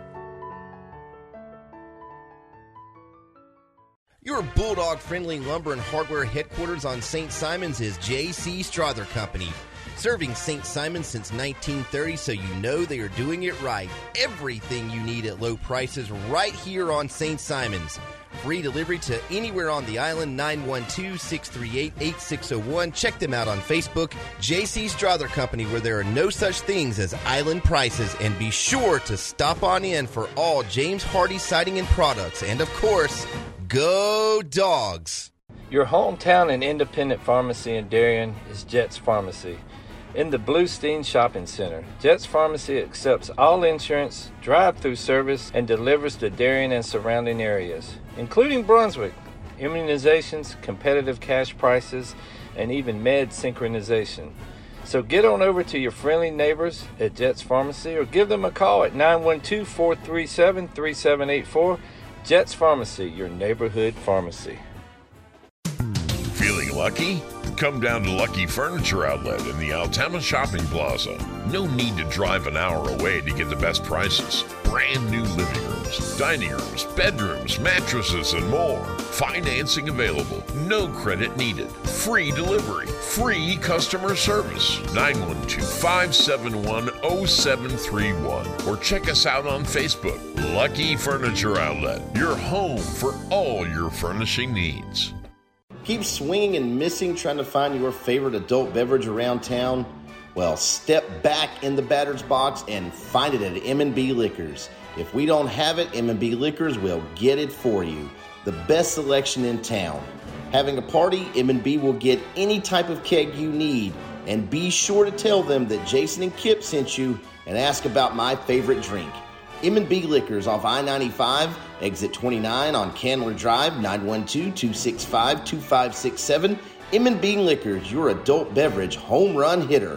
Speaker 15: Your Bulldog-friendly lumber and hardware headquarters on St. Simons is J.C. Strother Company. Serving St. Simons since 1930, so you know they are doing it right. Everything you need at low prices right here on St. Simons. Free delivery to anywhere on the island, 912-638-8601. Check them out on Facebook, J.C. Strother Company, where there are no such things as island prices. And be sure to stop on in for all James Hardy siding and products. And, of course, go Dogs!
Speaker 16: Your hometown and independent pharmacy in Darien is Jets Pharmacy. In the Bluestein Shopping Center, Jets Pharmacy accepts all insurance, drive-through service, and delivers to Darien and surrounding areas, including Brunswick, immunizations, competitive cash prices, and even med synchronization. So get on over to your friendly neighbors at Jets Pharmacy or give them a call at 912-437-3784. Jets Pharmacy, your neighborhood pharmacy.
Speaker 14: Feeling lucky? Come down to Lucky Furniture Outlet in the Altama Shopping Plaza. No need to drive an hour away to get the best prices. brand new living rooms, dining rooms, bedrooms, mattresses, and more. Financing available. No credit needed. Free delivery. Free customer service. 912-571-0731. Or check us out on Facebook. Lucky Furniture Outlet. Your home for all your furnishing needs.
Speaker 12: Keep swinging and missing trying to find your favorite adult beverage around town? Well, step back in the batter's box and find it at M&B Liquors. If we don't have it, M&B Liquors will get it for you. The best selection in town. Having a party, M&B will get any type of keg you need. And be sure to tell them that Jason and Kip sent you and ask about my favorite drink. M&B Liquors off I-95, exit 29 on Candler Drive, 912-265-2567. M&B Liquors, your adult beverage home run hitter.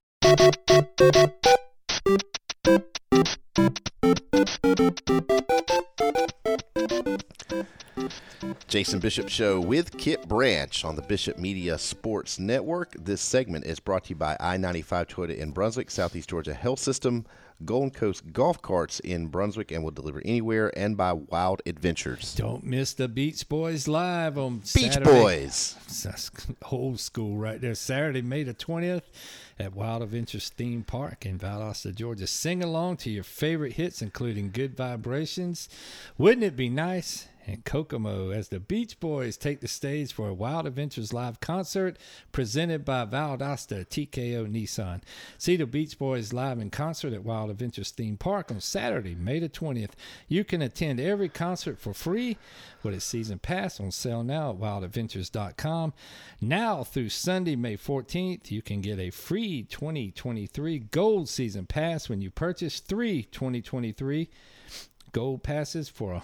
Speaker 7: Jason Bishop Show with Kip Branch on the Bishop Media Sports Network. This segment is brought to you by I-95 Toyota in Brunswick, Southeast Georgia Health System, Golden Coast Golf Carts in Brunswick, and will deliver anywhere, and by Wild Adventures.
Speaker 8: Don't miss the Beach Boys live on
Speaker 7: Beach
Speaker 8: Saturday.
Speaker 7: Boys.
Speaker 8: That's old school right there. Saturday, May the 20th at Wild Adventures Theme Park in Valdosta, Georgia. Sing along to your favorite hits, including Good Vibrations. Wouldn't it be nice? And Kokomo, as the Beach Boys take the stage for a Wild Adventures live concert presented by Valdosta TKO Nissan. See the Beach Boys live in concert at Wild Adventures Theme Park on Saturday, May the 20th. You can attend every concert for free with a season pass on sale now at wildadventures.com. Now through Sunday, May 14th, you can get a free 2023 Gold Season Pass when you purchase 3 2023 Gold passes for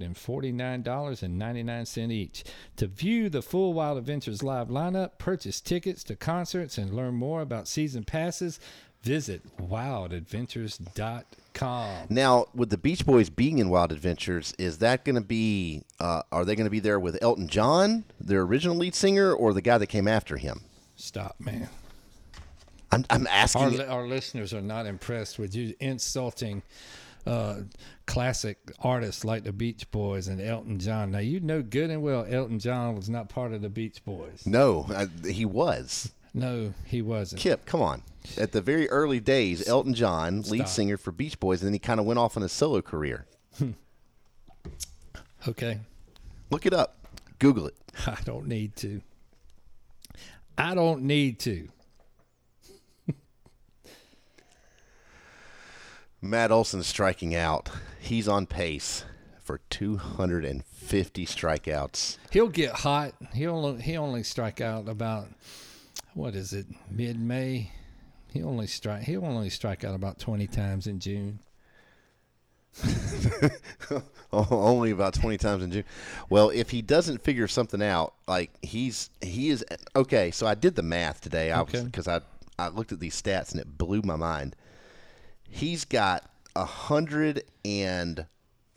Speaker 8: $149.99 each. To view the full Wild Adventures live lineup, purchase tickets to concerts, and learn more about season passes, visit wildadventures.com.
Speaker 7: Now, with the Beach Boys being in Wild Adventures, is that going to be, are they going to be there with Elton John, their original lead singer, or the guy that came after him?
Speaker 8: Stop, man.
Speaker 7: I'm asking.
Speaker 8: Our listeners are not impressed with you insulting classic artists like the Beach Boys and Elton John. Now, you know good and well Elton John was not part of the Beach Boys.
Speaker 7: No, he was.
Speaker 8: No, he wasn't.
Speaker 7: Kip, come on. At the very early days, Elton John, lead singer for Beach Boys, and then he kind of went off on a solo career.
Speaker 8: Okay.
Speaker 7: Look it up. Google it.
Speaker 8: I don't need to.
Speaker 7: Matt Olson is striking out. He's on pace for 250 strikeouts.
Speaker 8: He'll get hot. He only strike out about, what is it, mid-May? He only strike out about 20 times in June.
Speaker 7: Only about 20 times in June. Well, if he doesn't figure something out, like he is okay. So I did the math today. Because I looked at these stats and it blew my mind. He's got 140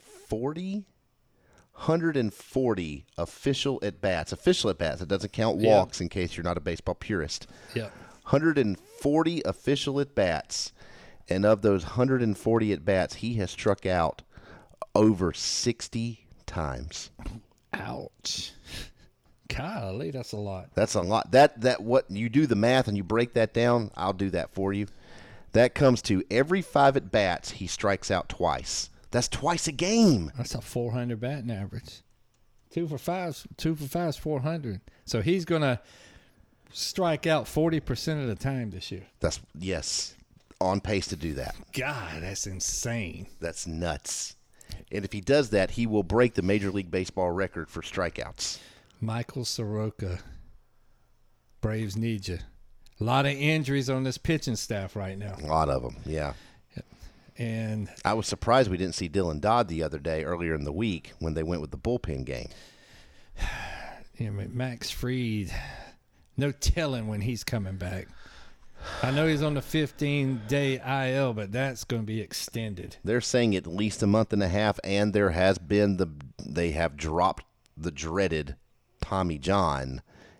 Speaker 7: official at-bats. Official at-bats. It doesn't count walks in case you're not a baseball purist.
Speaker 8: Yeah.
Speaker 7: 140 official at-bats. And of those 140 at-bats, he has struck out over 60 times.
Speaker 8: Ouch. Golly, that's a lot.
Speaker 7: That's a lot. That what you do the math and you break that down, I'll do that for you. That comes to every 5 at-bats, he strikes out twice. That's twice a game.
Speaker 8: That's a 400 batting average. 2 for 5 is 400. So he's going to strike out 40% of the time this year.
Speaker 7: Yes, on pace to do that.
Speaker 8: God, that's insane.
Speaker 7: That's nuts. And if he does that, he will break the Major League Baseball record for strikeouts.
Speaker 8: Michael Soroka. Braves need you. A lot of injuries on this pitching staff right now.
Speaker 7: A lot of them, yeah.
Speaker 8: And
Speaker 7: I was surprised we didn't see Dylan Dodd the other day, earlier in the week, when they went with the bullpen game.
Speaker 8: Max Fried, no telling when he's coming back. I know he's on the 15-day IL, but that's going to be extended.
Speaker 7: They're saying at least a month and a half, and they have dropped the dreaded Tommy John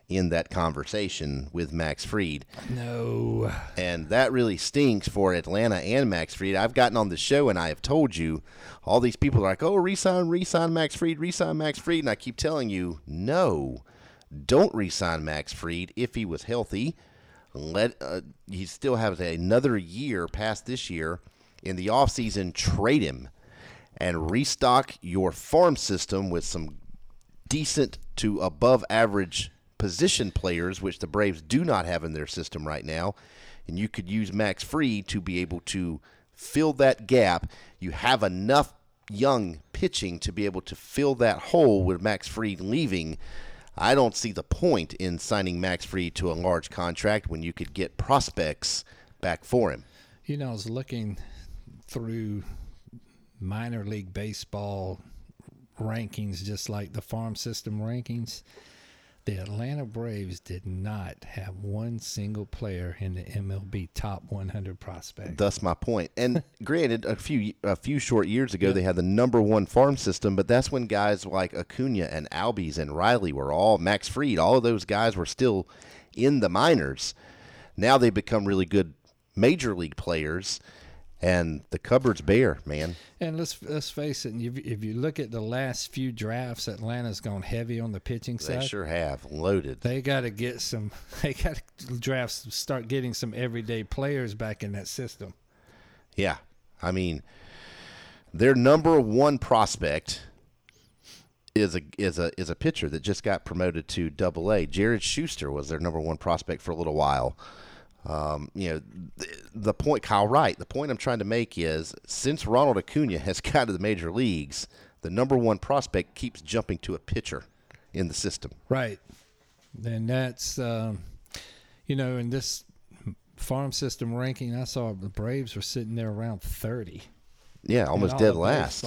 Speaker 7: in that conversation with Max Fried.
Speaker 8: No.
Speaker 7: And that really stinks for Atlanta and Max Fried. I've gotten on the show and I have told you, all these people are like, oh, re-sign Max Fried, re-sign Max Fried. And I keep telling you, no, don't re-sign Max Fried if he was healthy. He still has another year past this year. In the offseason, trade him and restock your farm system with some decent to above average position players, which the Braves do not have in their system right now. And you could use Max Fried to be able to fill that gap. You have enough young pitching to be able to fill that hole with Max Fried leaving. I don't see the point in signing Max Fried to a large contract when you could get prospects back for him.
Speaker 8: You know, I was looking through minor league baseball rankings, just like the farm system rankings. The Atlanta Braves did not have one single player in the MLB top 100 prospects.
Speaker 7: That's my point. And granted, a few short years ago, they had the number one farm system, but that's when guys like Acuna and Albies and Riley were all, Max Fried, all of those guys were still in the minors. Now they've become really good major league players. And the cupboard's bare, man.
Speaker 8: And let's face it. If you look at the last few drafts, Atlanta's gone heavy on the pitching side.
Speaker 7: They sure have, loaded.
Speaker 8: They got to get some. They got to drafts start getting some everyday players back in that system.
Speaker 7: Yeah, I mean, their number one prospect is a pitcher that just got promoted to Double-A. Jared Schuster was their number one prospect for a little while. The point, Kyle Wright, the point I'm trying to make is since Ronald Acuna has got to the major leagues, the number one prospect keeps jumping to a pitcher in the system.
Speaker 8: Right. And that's, in this farm system ranking, I saw the Braves were sitting there around 30.
Speaker 7: Yeah, almost dead last.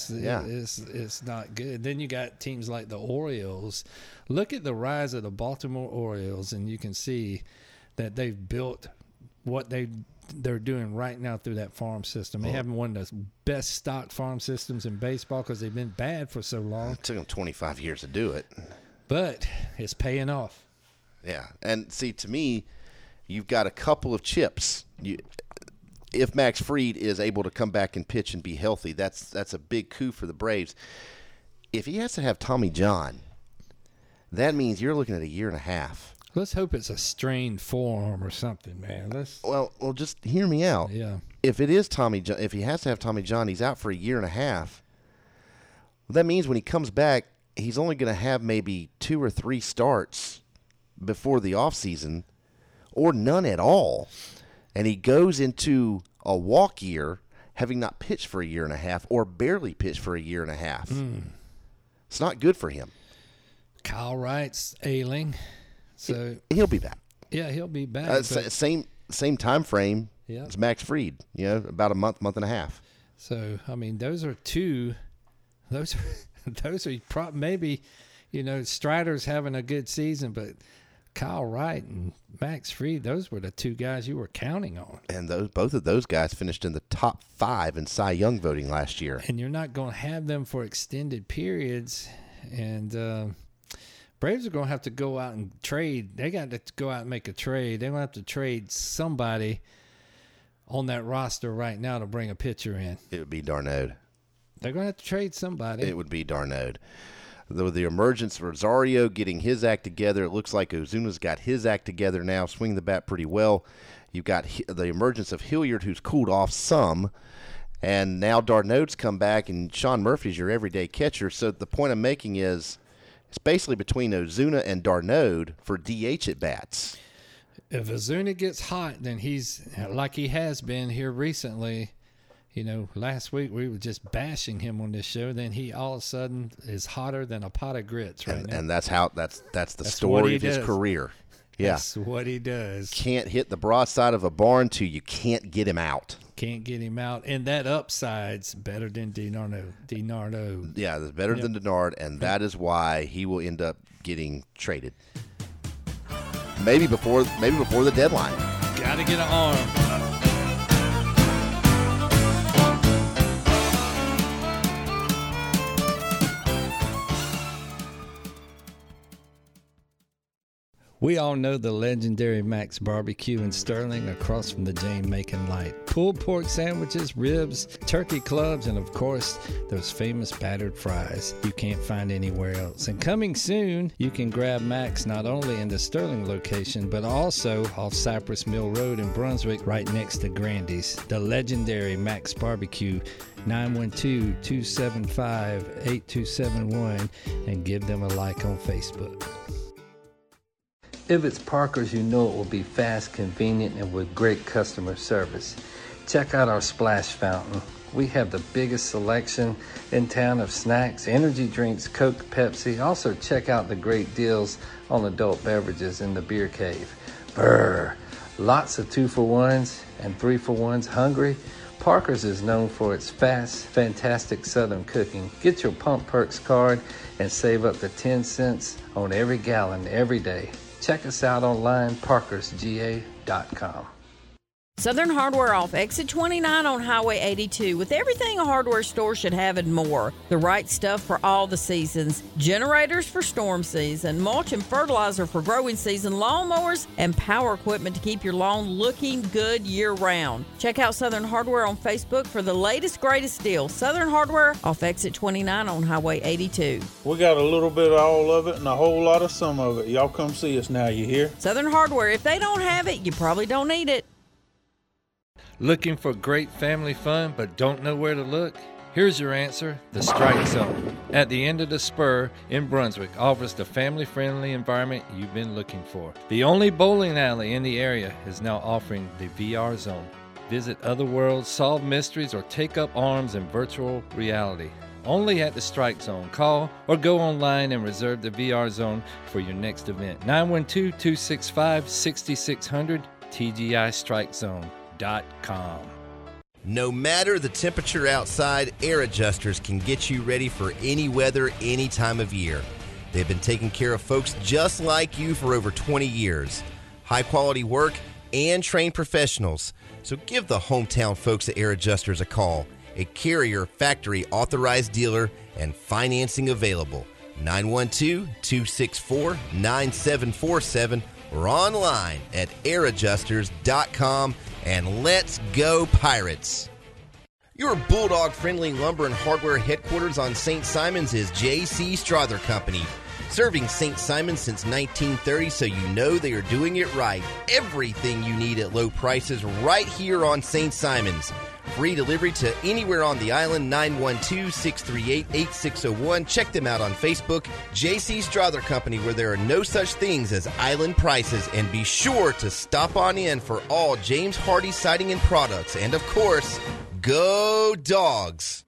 Speaker 8: It's not good. Then you got teams like the Orioles. Look at the rise of the Baltimore Orioles, and you can see that they've built what they're doing right now through that farm system. They haven't one of the best stock farm systems in baseball because they've been bad for so long.
Speaker 7: It took them 25 years to do it.
Speaker 8: But it's paying off.
Speaker 7: Yeah, and see, to me, you've got a couple of chips. If Max Fried is able to come back and pitch and be healthy, that's a big coup for the Braves. If he has to have Tommy John, that means you're looking at a year and a half.
Speaker 8: Let's hope it's a strained forearm or something, man.
Speaker 7: Well, just hear me out.
Speaker 8: Yeah.
Speaker 7: If it is Tommy John, if he has to have Tommy John, he's out for a year and a half. Well, that means when he comes back, he's only going to have maybe 2 or 3 starts before the offseason, or none at all. And he goes into a walk year, having not pitched for a year and a half, or barely pitched for a year and a half. It's not good for him.
Speaker 8: Kyle Wright's ailing. So
Speaker 7: he'll be back.
Speaker 8: Yeah, he'll be back.
Speaker 7: Same time frame as Max Fried. About a month and a half.
Speaker 8: So I mean, those are two. Those are maybe, Strider's having a good season, but Kyle Wright and Max Fried, those were the two guys you were counting on.
Speaker 7: And both of those guys finished in the top 5 in Cy Young voting last year.
Speaker 8: And you're not going to have them for extended periods, and. Braves are going to have to go out and trade. They got to go out and make a trade. They're going to have to trade somebody on that roster right now to bring a pitcher in.
Speaker 7: It would be d'Arnaud.
Speaker 8: They're going to have to trade somebody.
Speaker 7: It would be d'Arnaud. The emergence of Rosario getting his act together, it looks like Ozuna's got his act together now, swinging the bat pretty well. You've got the emergence of Hilliard, who's cooled off some, and now d'Arnaud's come back, and Sean Murphy's your everyday catcher. So the point I'm making is, it's basically between Ozuna and d'Arnaud for DH at bats.
Speaker 8: If Ozuna gets hot, then he's like he has been here recently. Last week we were just bashing him on this show. Then he all of a sudden is hotter than a pot of grits right now.
Speaker 7: And that's the story of his career. Yeah,
Speaker 8: that's what he does.
Speaker 7: Can't hit the broadside of a barn till you can't get him out.
Speaker 8: Can't get him out, and that upside's better than d'Arnaud.
Speaker 7: Yeah, that's better than Denard, and that is why he will end up getting traded. Maybe before the deadline.
Speaker 8: Got to get an arm. We all know the legendary Max Barbecue in Sterling across from the Jane Macon Light. Pulled pork sandwiches, ribs, turkey clubs, and of course, those famous battered fries you can't find anywhere else. And coming soon, you can grab Max not only in the Sterling location, but also off Cypress Mill Road in Brunswick, right next to Grandy's. The legendary Max Barbecue, 912-275-8271, and give them a like on Facebook.
Speaker 16: If it's Parker's, you know it will be fast, convenient, and with great customer service. Check out our splash fountain. We have the biggest selection in town of snacks, energy drinks, Coke, Pepsi. Also check out the great deals on adult beverages in the beer cave. Brr! Lots of 2-for-1s and 3-for-1s. Hungry? Parker's is known for its fast, fantastic Southern cooking. Get your Pump Perks card and save up to 10 cents on every gallon every day. Check us out online, parkersga.com.
Speaker 17: Southern Hardware off Exit 29 on Highway 82 with everything a hardware store should have and more. The right stuff for all the seasons. Generators for storm season, mulch and fertilizer for growing season, lawnmowers, and power equipment to keep your lawn looking good year-round. Check out Southern Hardware on Facebook for the latest, greatest deal. Southern Hardware off Exit 29 on Highway 82.
Speaker 18: We got a little bit of all of it and a whole lot of some of it. Y'all come see us now, you hear?
Speaker 17: Southern Hardware, if they don't have it, you probably don't need it.
Speaker 8: Looking for great family fun but don't know where to look? Here's your answer, the Strike Zone. At the end of the spur in Brunswick offers the family-friendly environment you've been looking for. The only bowling alley in the area is now offering the VR Zone. Visit other worlds, solve mysteries, or take up arms in virtual reality. Only at the Strike Zone. Call or go online and reserve the VR Zone for your next event. 912-265-6600, TGIStrikeZone.com.
Speaker 15: No matter the temperature outside, Air Adjusters can get you ready for any weather, any time of year. They've been taking care of folks just like you for over 20 years. High quality work and trained professionals. So give the hometown folks at Air Adjusters a call. A Carrier factory authorized dealer and financing available. 912-264-9747 or online at airadjusters.com. And let's go Pirates! Your Bulldog-friendly lumber and hardware headquarters on St. Simons is J.C. Strother Company. Serving St. Simons since 1930, so you know they are doing it right. Everything you need at low prices right here on St. Simons. Free delivery to anywhere on the island, 912-638-8601. Check them out on Facebook, J.C. Strother Company, where there are no such things as island prices. And be sure to stop on in for all James Hardy siding and products. And, of course, go Dogs!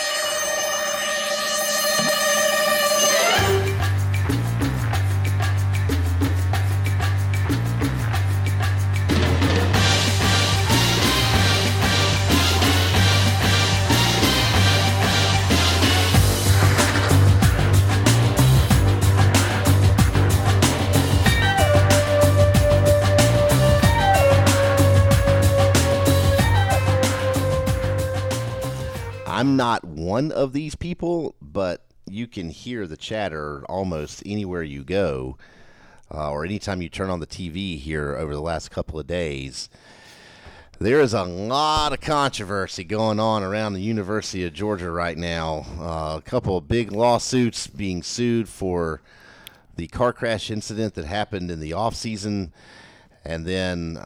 Speaker 15: I'm not one of these people, but you can hear the chatter almost anywhere you go, or anytime you turn on the TV here over the last couple of days. There is a lot of controversy going on around the University of Georgia right now. A couple of big lawsuits being sued for the car crash incident that happened in the offseason, and then,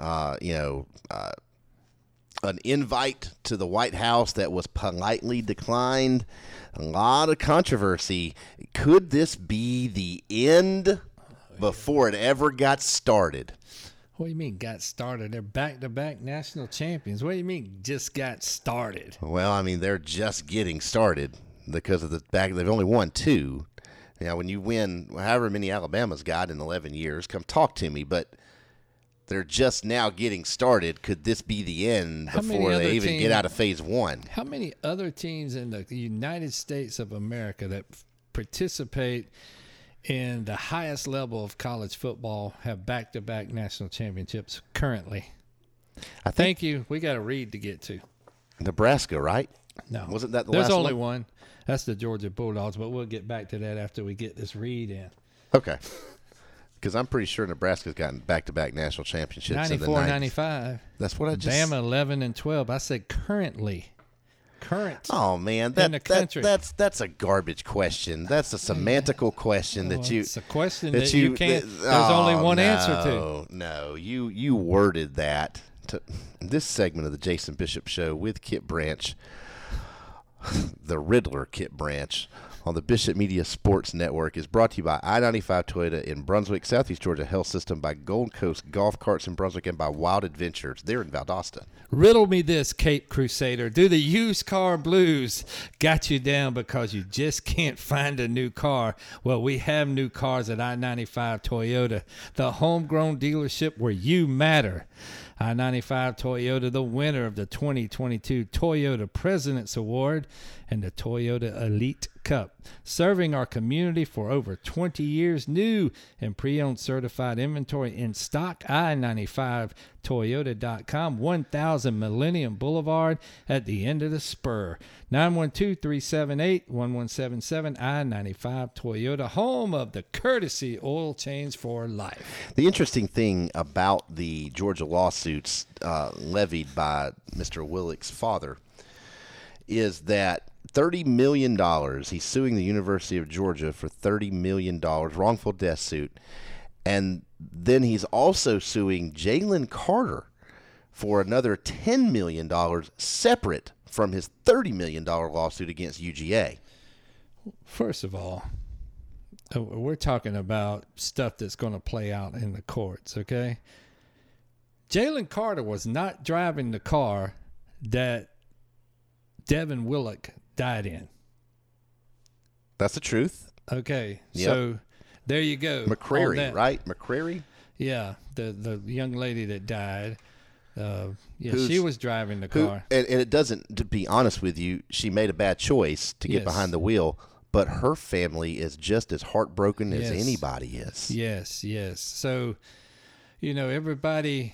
Speaker 15: an invite to the White House that was politely declined. A lot of controversy. Could this be the end before it ever got started?
Speaker 8: What do you mean got started? They're back-to-back national champions. What do you mean just got started?
Speaker 7: Well, I mean, they're just getting started because of the fact they've only won 2. Now, when you win however many Alabama's got in 11 years, come talk to me, but they're just now getting started. Could this be the end before they even get out of phase 1?
Speaker 8: How many other teams in the United States of America that participate in the highest level of college football have back-to-back national championships currently? Thank you. We got a read to get to.
Speaker 7: Nebraska, right?
Speaker 8: No.
Speaker 7: Wasn't that the
Speaker 8: There's
Speaker 7: last
Speaker 8: only
Speaker 7: one?
Speaker 8: one. That's the Georgia Bulldogs, but we'll get back to that after we get this read in.
Speaker 7: Okay. Because I'm pretty sure Nebraska's gotten back-to-back national championships
Speaker 8: 94,
Speaker 7: in the 90s.
Speaker 8: 95.
Speaker 7: That's what I just...
Speaker 8: Bama 11 and 12. I said current.
Speaker 7: Oh man,
Speaker 8: in the country.
Speaker 7: That's a garbage question. That's a semantical question that you.
Speaker 8: It's a question that you can't. There's only one answer to.
Speaker 7: No, you worded that. This segment of the Jason Bishop Show with Kip Branch, the Riddler Kip Branch, on the Bishop Media Sports Network is brought to you by I-95 Toyota in Brunswick, Southeast Georgia Health System, by Gold Coast Golf Carts in Brunswick, and by Wild Adventures. They're in Valdosta.
Speaker 8: Riddle me this, Cape Crusader. Do the used car blues got you down because you just can't find a new car? Well, we have new cars at I-95 Toyota, the homegrown dealership where you matter. I-95 Toyota, the winner of the 2022 Toyota President's Award and the Toyota Elite Cup. Serving our community for over 20 years. New and pre-owned certified inventory in stock. I-95Toyota.com, 1000 Millennium Boulevard at the end of the spur. 912-378-1177. I-95 Toyota, home of the courtesy oil change for life.
Speaker 7: The interesting thing about the Georgia lawsuits levied by Mr. Willick's father is that $30 million, he's suing the University of Georgia for $30 million, wrongful death suit. And then he's also suing Jalen Carter for another $10 million separate from his $30 million lawsuit against UGA.
Speaker 8: First of all, we're talking about stuff that's going to play out in the courts, okay? Jalen Carter was not driving the car that Devin Willock died in.
Speaker 7: That's the truth.
Speaker 8: Okay,
Speaker 7: yep.
Speaker 8: So there you go.
Speaker 7: McCrary, right? McCrary?
Speaker 8: Yeah, the young lady that died. She was driving the car.
Speaker 7: And it doesn't, to be honest with you, she made a bad choice to get behind the wheel, but her family is just as heartbroken as anybody is.
Speaker 8: Yes. So, everybody,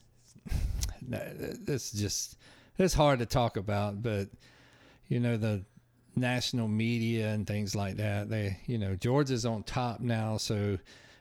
Speaker 8: it's hard to talk about, but, the national media and things like that, Georgia's on top now, so,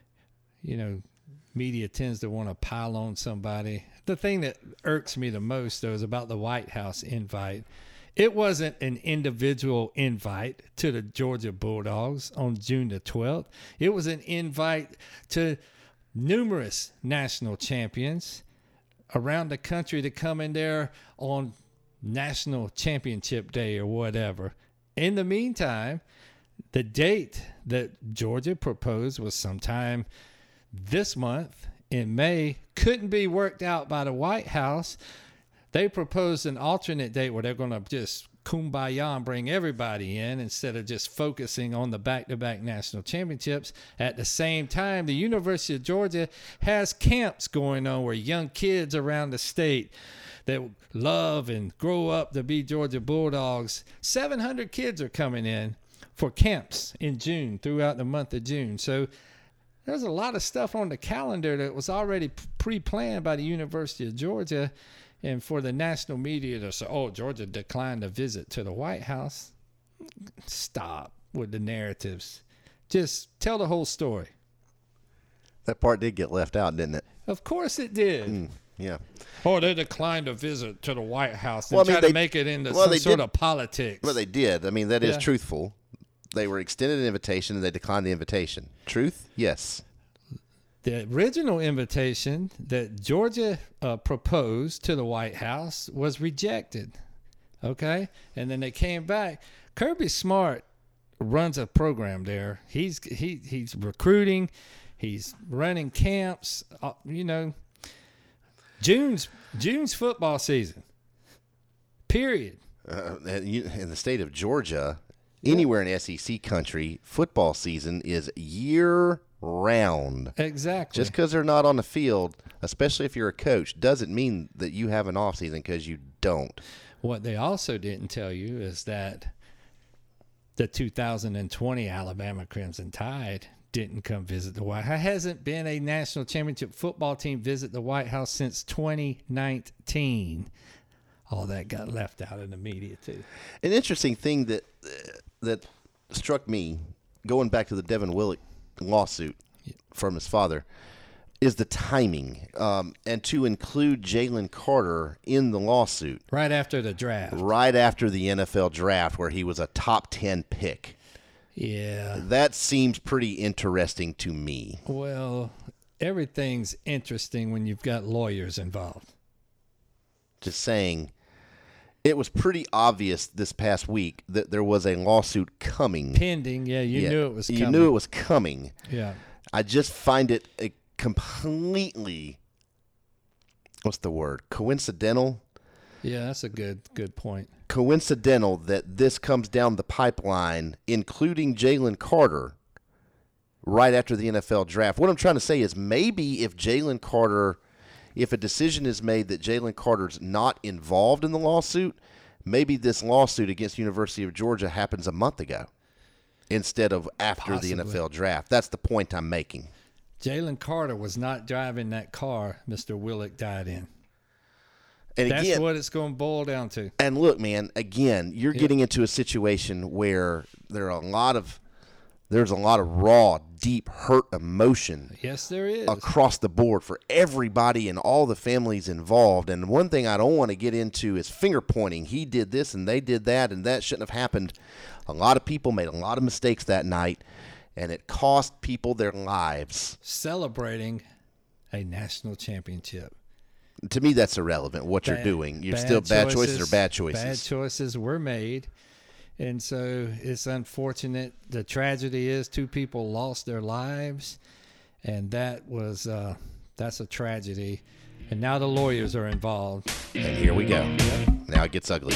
Speaker 8: media tends to want to pile on somebody. The thing that irks me the most, though, is about the White House invite. It wasn't an individual invite to the Georgia Bulldogs on June the 12th. It was an invite to numerous national champions around the country to come in there on National Championship Day or whatever. In the meantime, the date that Georgia proposed was sometime this month in May. Couldn't be worked out by the White House. They proposed an alternate date where they're going to just kumbaya and bring everybody in instead of just focusing on the back-to-back national championships. At the same time, the University of Georgia has camps going on where young kids around the state that love and grow up to be Georgia Bulldogs, 700 kids are coming in for camps in June, throughout the month of June. So there's a lot of stuff on the calendar that was already pre-planned by the University of Georgia. And for the national media to say, Georgia declined a visit to the White House, stop with the narratives. Just tell the whole story.
Speaker 7: That part did get left out, didn't it?
Speaker 8: Of course it did.
Speaker 7: Yeah.
Speaker 8: They declined a visit to the White House and tried to make it into some sort of politics.
Speaker 7: Well, they did. I mean, that is truthful. They were extended an invitation and they declined the invitation. Truth? Yes.
Speaker 8: The original invitation that Georgia proposed to the White House was rejected. Okay? And then they came back. Kirby Smart runs a program there. He's recruiting. He's running camps. June's football season. Period.
Speaker 7: In the state of Georgia, anywhere in SEC country, football season is year-round.
Speaker 8: Exactly.
Speaker 7: Just because they're not on the field, especially if you're a coach, doesn't mean that you have an off season, because you don't.
Speaker 8: What they also didn't tell you is that the 2020 Alabama Crimson Tide didn't come visit the White House. Hasn't been a national championship football team visit the White House since 2019. All that got left out in the media, too.
Speaker 7: An interesting thing that struck me, going back to the Devin Willock lawsuit, from his father, is the timing, and to include Jalen Carter in the lawsuit.
Speaker 8: Right after the draft.
Speaker 7: Right after the NFL draft, where he was a top 10 pick.
Speaker 8: Yeah.
Speaker 7: That seems pretty interesting to me.
Speaker 8: Well, everything's interesting when you've got lawyers involved.
Speaker 7: Just saying, it was pretty obvious this past week that there was a lawsuit coming.
Speaker 8: Pending, yeah, you knew it was coming.
Speaker 7: You knew it was coming.
Speaker 8: Yeah.
Speaker 7: I just find it a completely, what's the word, coincidental?
Speaker 8: Yeah, that's a good point.
Speaker 7: Coincidental that this comes down the pipeline, including Jalen Carter, right after the NFL draft. What I'm trying to say is maybe if Jalen Carter, if a decision is made that Jalen Carter's not involved in the lawsuit, maybe this lawsuit against the University of Georgia happens a month ago instead of after the NFL draft. That's the point I'm making.
Speaker 8: Jalen Carter was not driving that car Mr. Willick died in.
Speaker 7: And
Speaker 8: that's
Speaker 7: again,
Speaker 8: what it's going to boil down to.
Speaker 7: And look, man, again, you're getting into a situation where there's a lot of raw, deep hurt emotion.
Speaker 8: Yes, there is.
Speaker 7: Across the board for everybody and all the families involved. And one thing I don't want to get into is finger pointing. He did this and they did that, and that shouldn't have happened. A lot of people made a lot of mistakes that night, and it cost people their lives.
Speaker 8: Celebrating a national championship.
Speaker 7: To me, that's irrelevant, what you're doing. You're still bad choices or bad choices.
Speaker 8: Bad choices were made. And so it's unfortunate. The tragedy is 2 people lost their lives, and that was that's a tragedy. And now the lawyers are involved.
Speaker 7: And here we go. Yep. Now it gets ugly.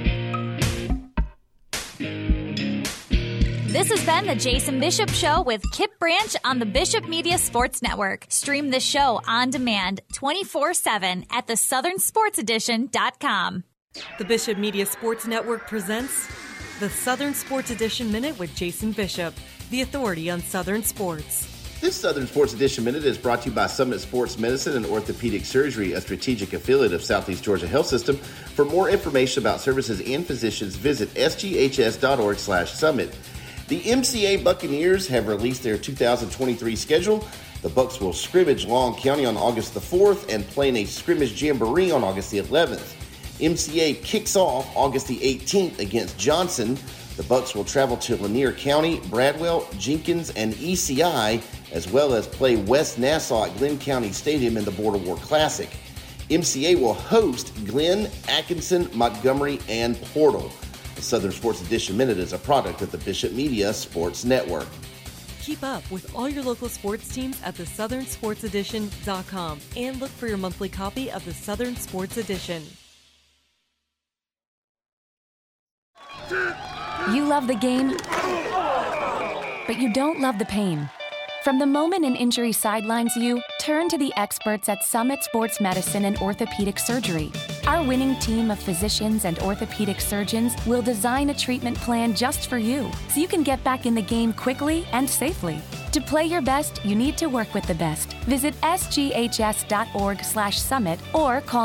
Speaker 19: This has been the Jason Bishop Show with Kip Branch on the Bishop Media Sports Network. Stream the show on demand 24/7 at theSouthernSportsEdition.com.
Speaker 1: The Bishop Media Sports Network presents the Southern Sports Edition Minute with Jason Bishop, the authority on Southern sports.
Speaker 12: This Southern Sports Edition Minute is brought to you by Summit Sports Medicine and Orthopedic Surgery, a strategic affiliate of Southeast Georgia Health System. For more information about services and physicians, visit sghs.org/summit. The MCA Buccaneers have released their 2023 schedule. The Bucs will scrimmage Long County on August the 4th and play in a scrimmage jamboree on August the 11th. MCA kicks off August the 18th against Johnson. The Bucs will travel to Lanier County, Bradwell, Jenkins, and ECI, as well as play West Nassau at Glenn County Stadium in the Border War Classic. MCA will host Glenn, Atkinson, Montgomery, and Portal. The Southern Sports Edition Minute is a product of the Bishop Media Sports Network.
Speaker 1: Keep up with all your local sports teams at theSouthernSportsEdition.com and look for your monthly copy of the Southern Sports Edition.
Speaker 9: You love the game, but you don't love the pain. From the moment an injury sidelines you, turn to the experts at Summit Sports Medicine and Orthopedic Surgery. Our winning team of physicians and orthopedic surgeons will design a treatment plan just for you, so you can get back in the game quickly and safely. To play your best, you need to work with the best. Visit sghs.org/summit or call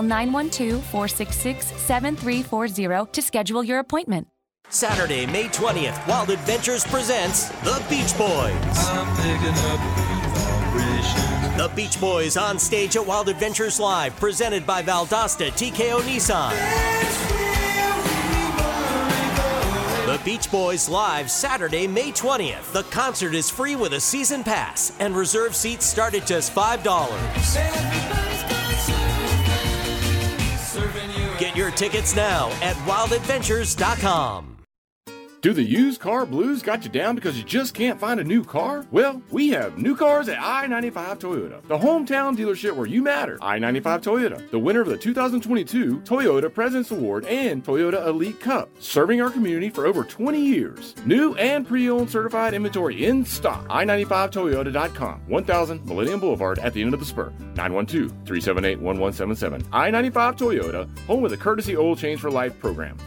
Speaker 9: 912-466-7340 to schedule your appointment.
Speaker 11: Saturday, May 20th, Wild Adventures presents The Beach Boys. I'm picking up vibrations. The Beach Boys on stage at Wild Adventures Live, presented by Valdosta TKO Nissan. The Beach Boys Live, Saturday, May 20th. The concert is free with a season pass, and reserve seats start at just $5. Get your tickets now at wildadventures.com.
Speaker 10: Do the used car blues got you down because you just can't find a new car? Well, we have new cars at I-95 Toyota, the hometown dealership where you matter. I-95 Toyota, the winner of the 2022 Toyota President's Award and Toyota Elite Cup, serving our community for over 20 years. New and pre-owned certified inventory in stock. I95Toyota.com, 1000 Millennium Boulevard at the end of the spur. 912-378-1177. I-95 Toyota, home of the Courtesy Oil Change for Life program.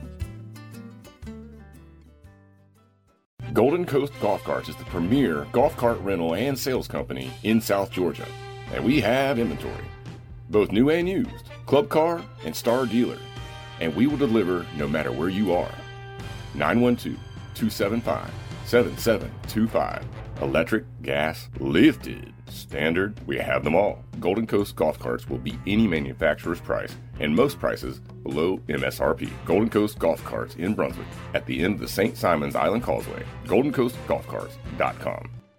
Speaker 10: Golden Coast Golf Carts is the premier golf cart rental and sales company in South Georgia, and we have inventory, both new and used, club car and star dealer, and we will deliver no matter where you are. 912-275-7725 Electric, gas, lifted, standard, we have them all. Golden Coast Golf Carts will beat any manufacturer's price and most prices below MSRP. Golden Coast Golf Carts in Brunswick at the end of the St. Simons Island Causeway. GoldenCoastGolfCarts.com.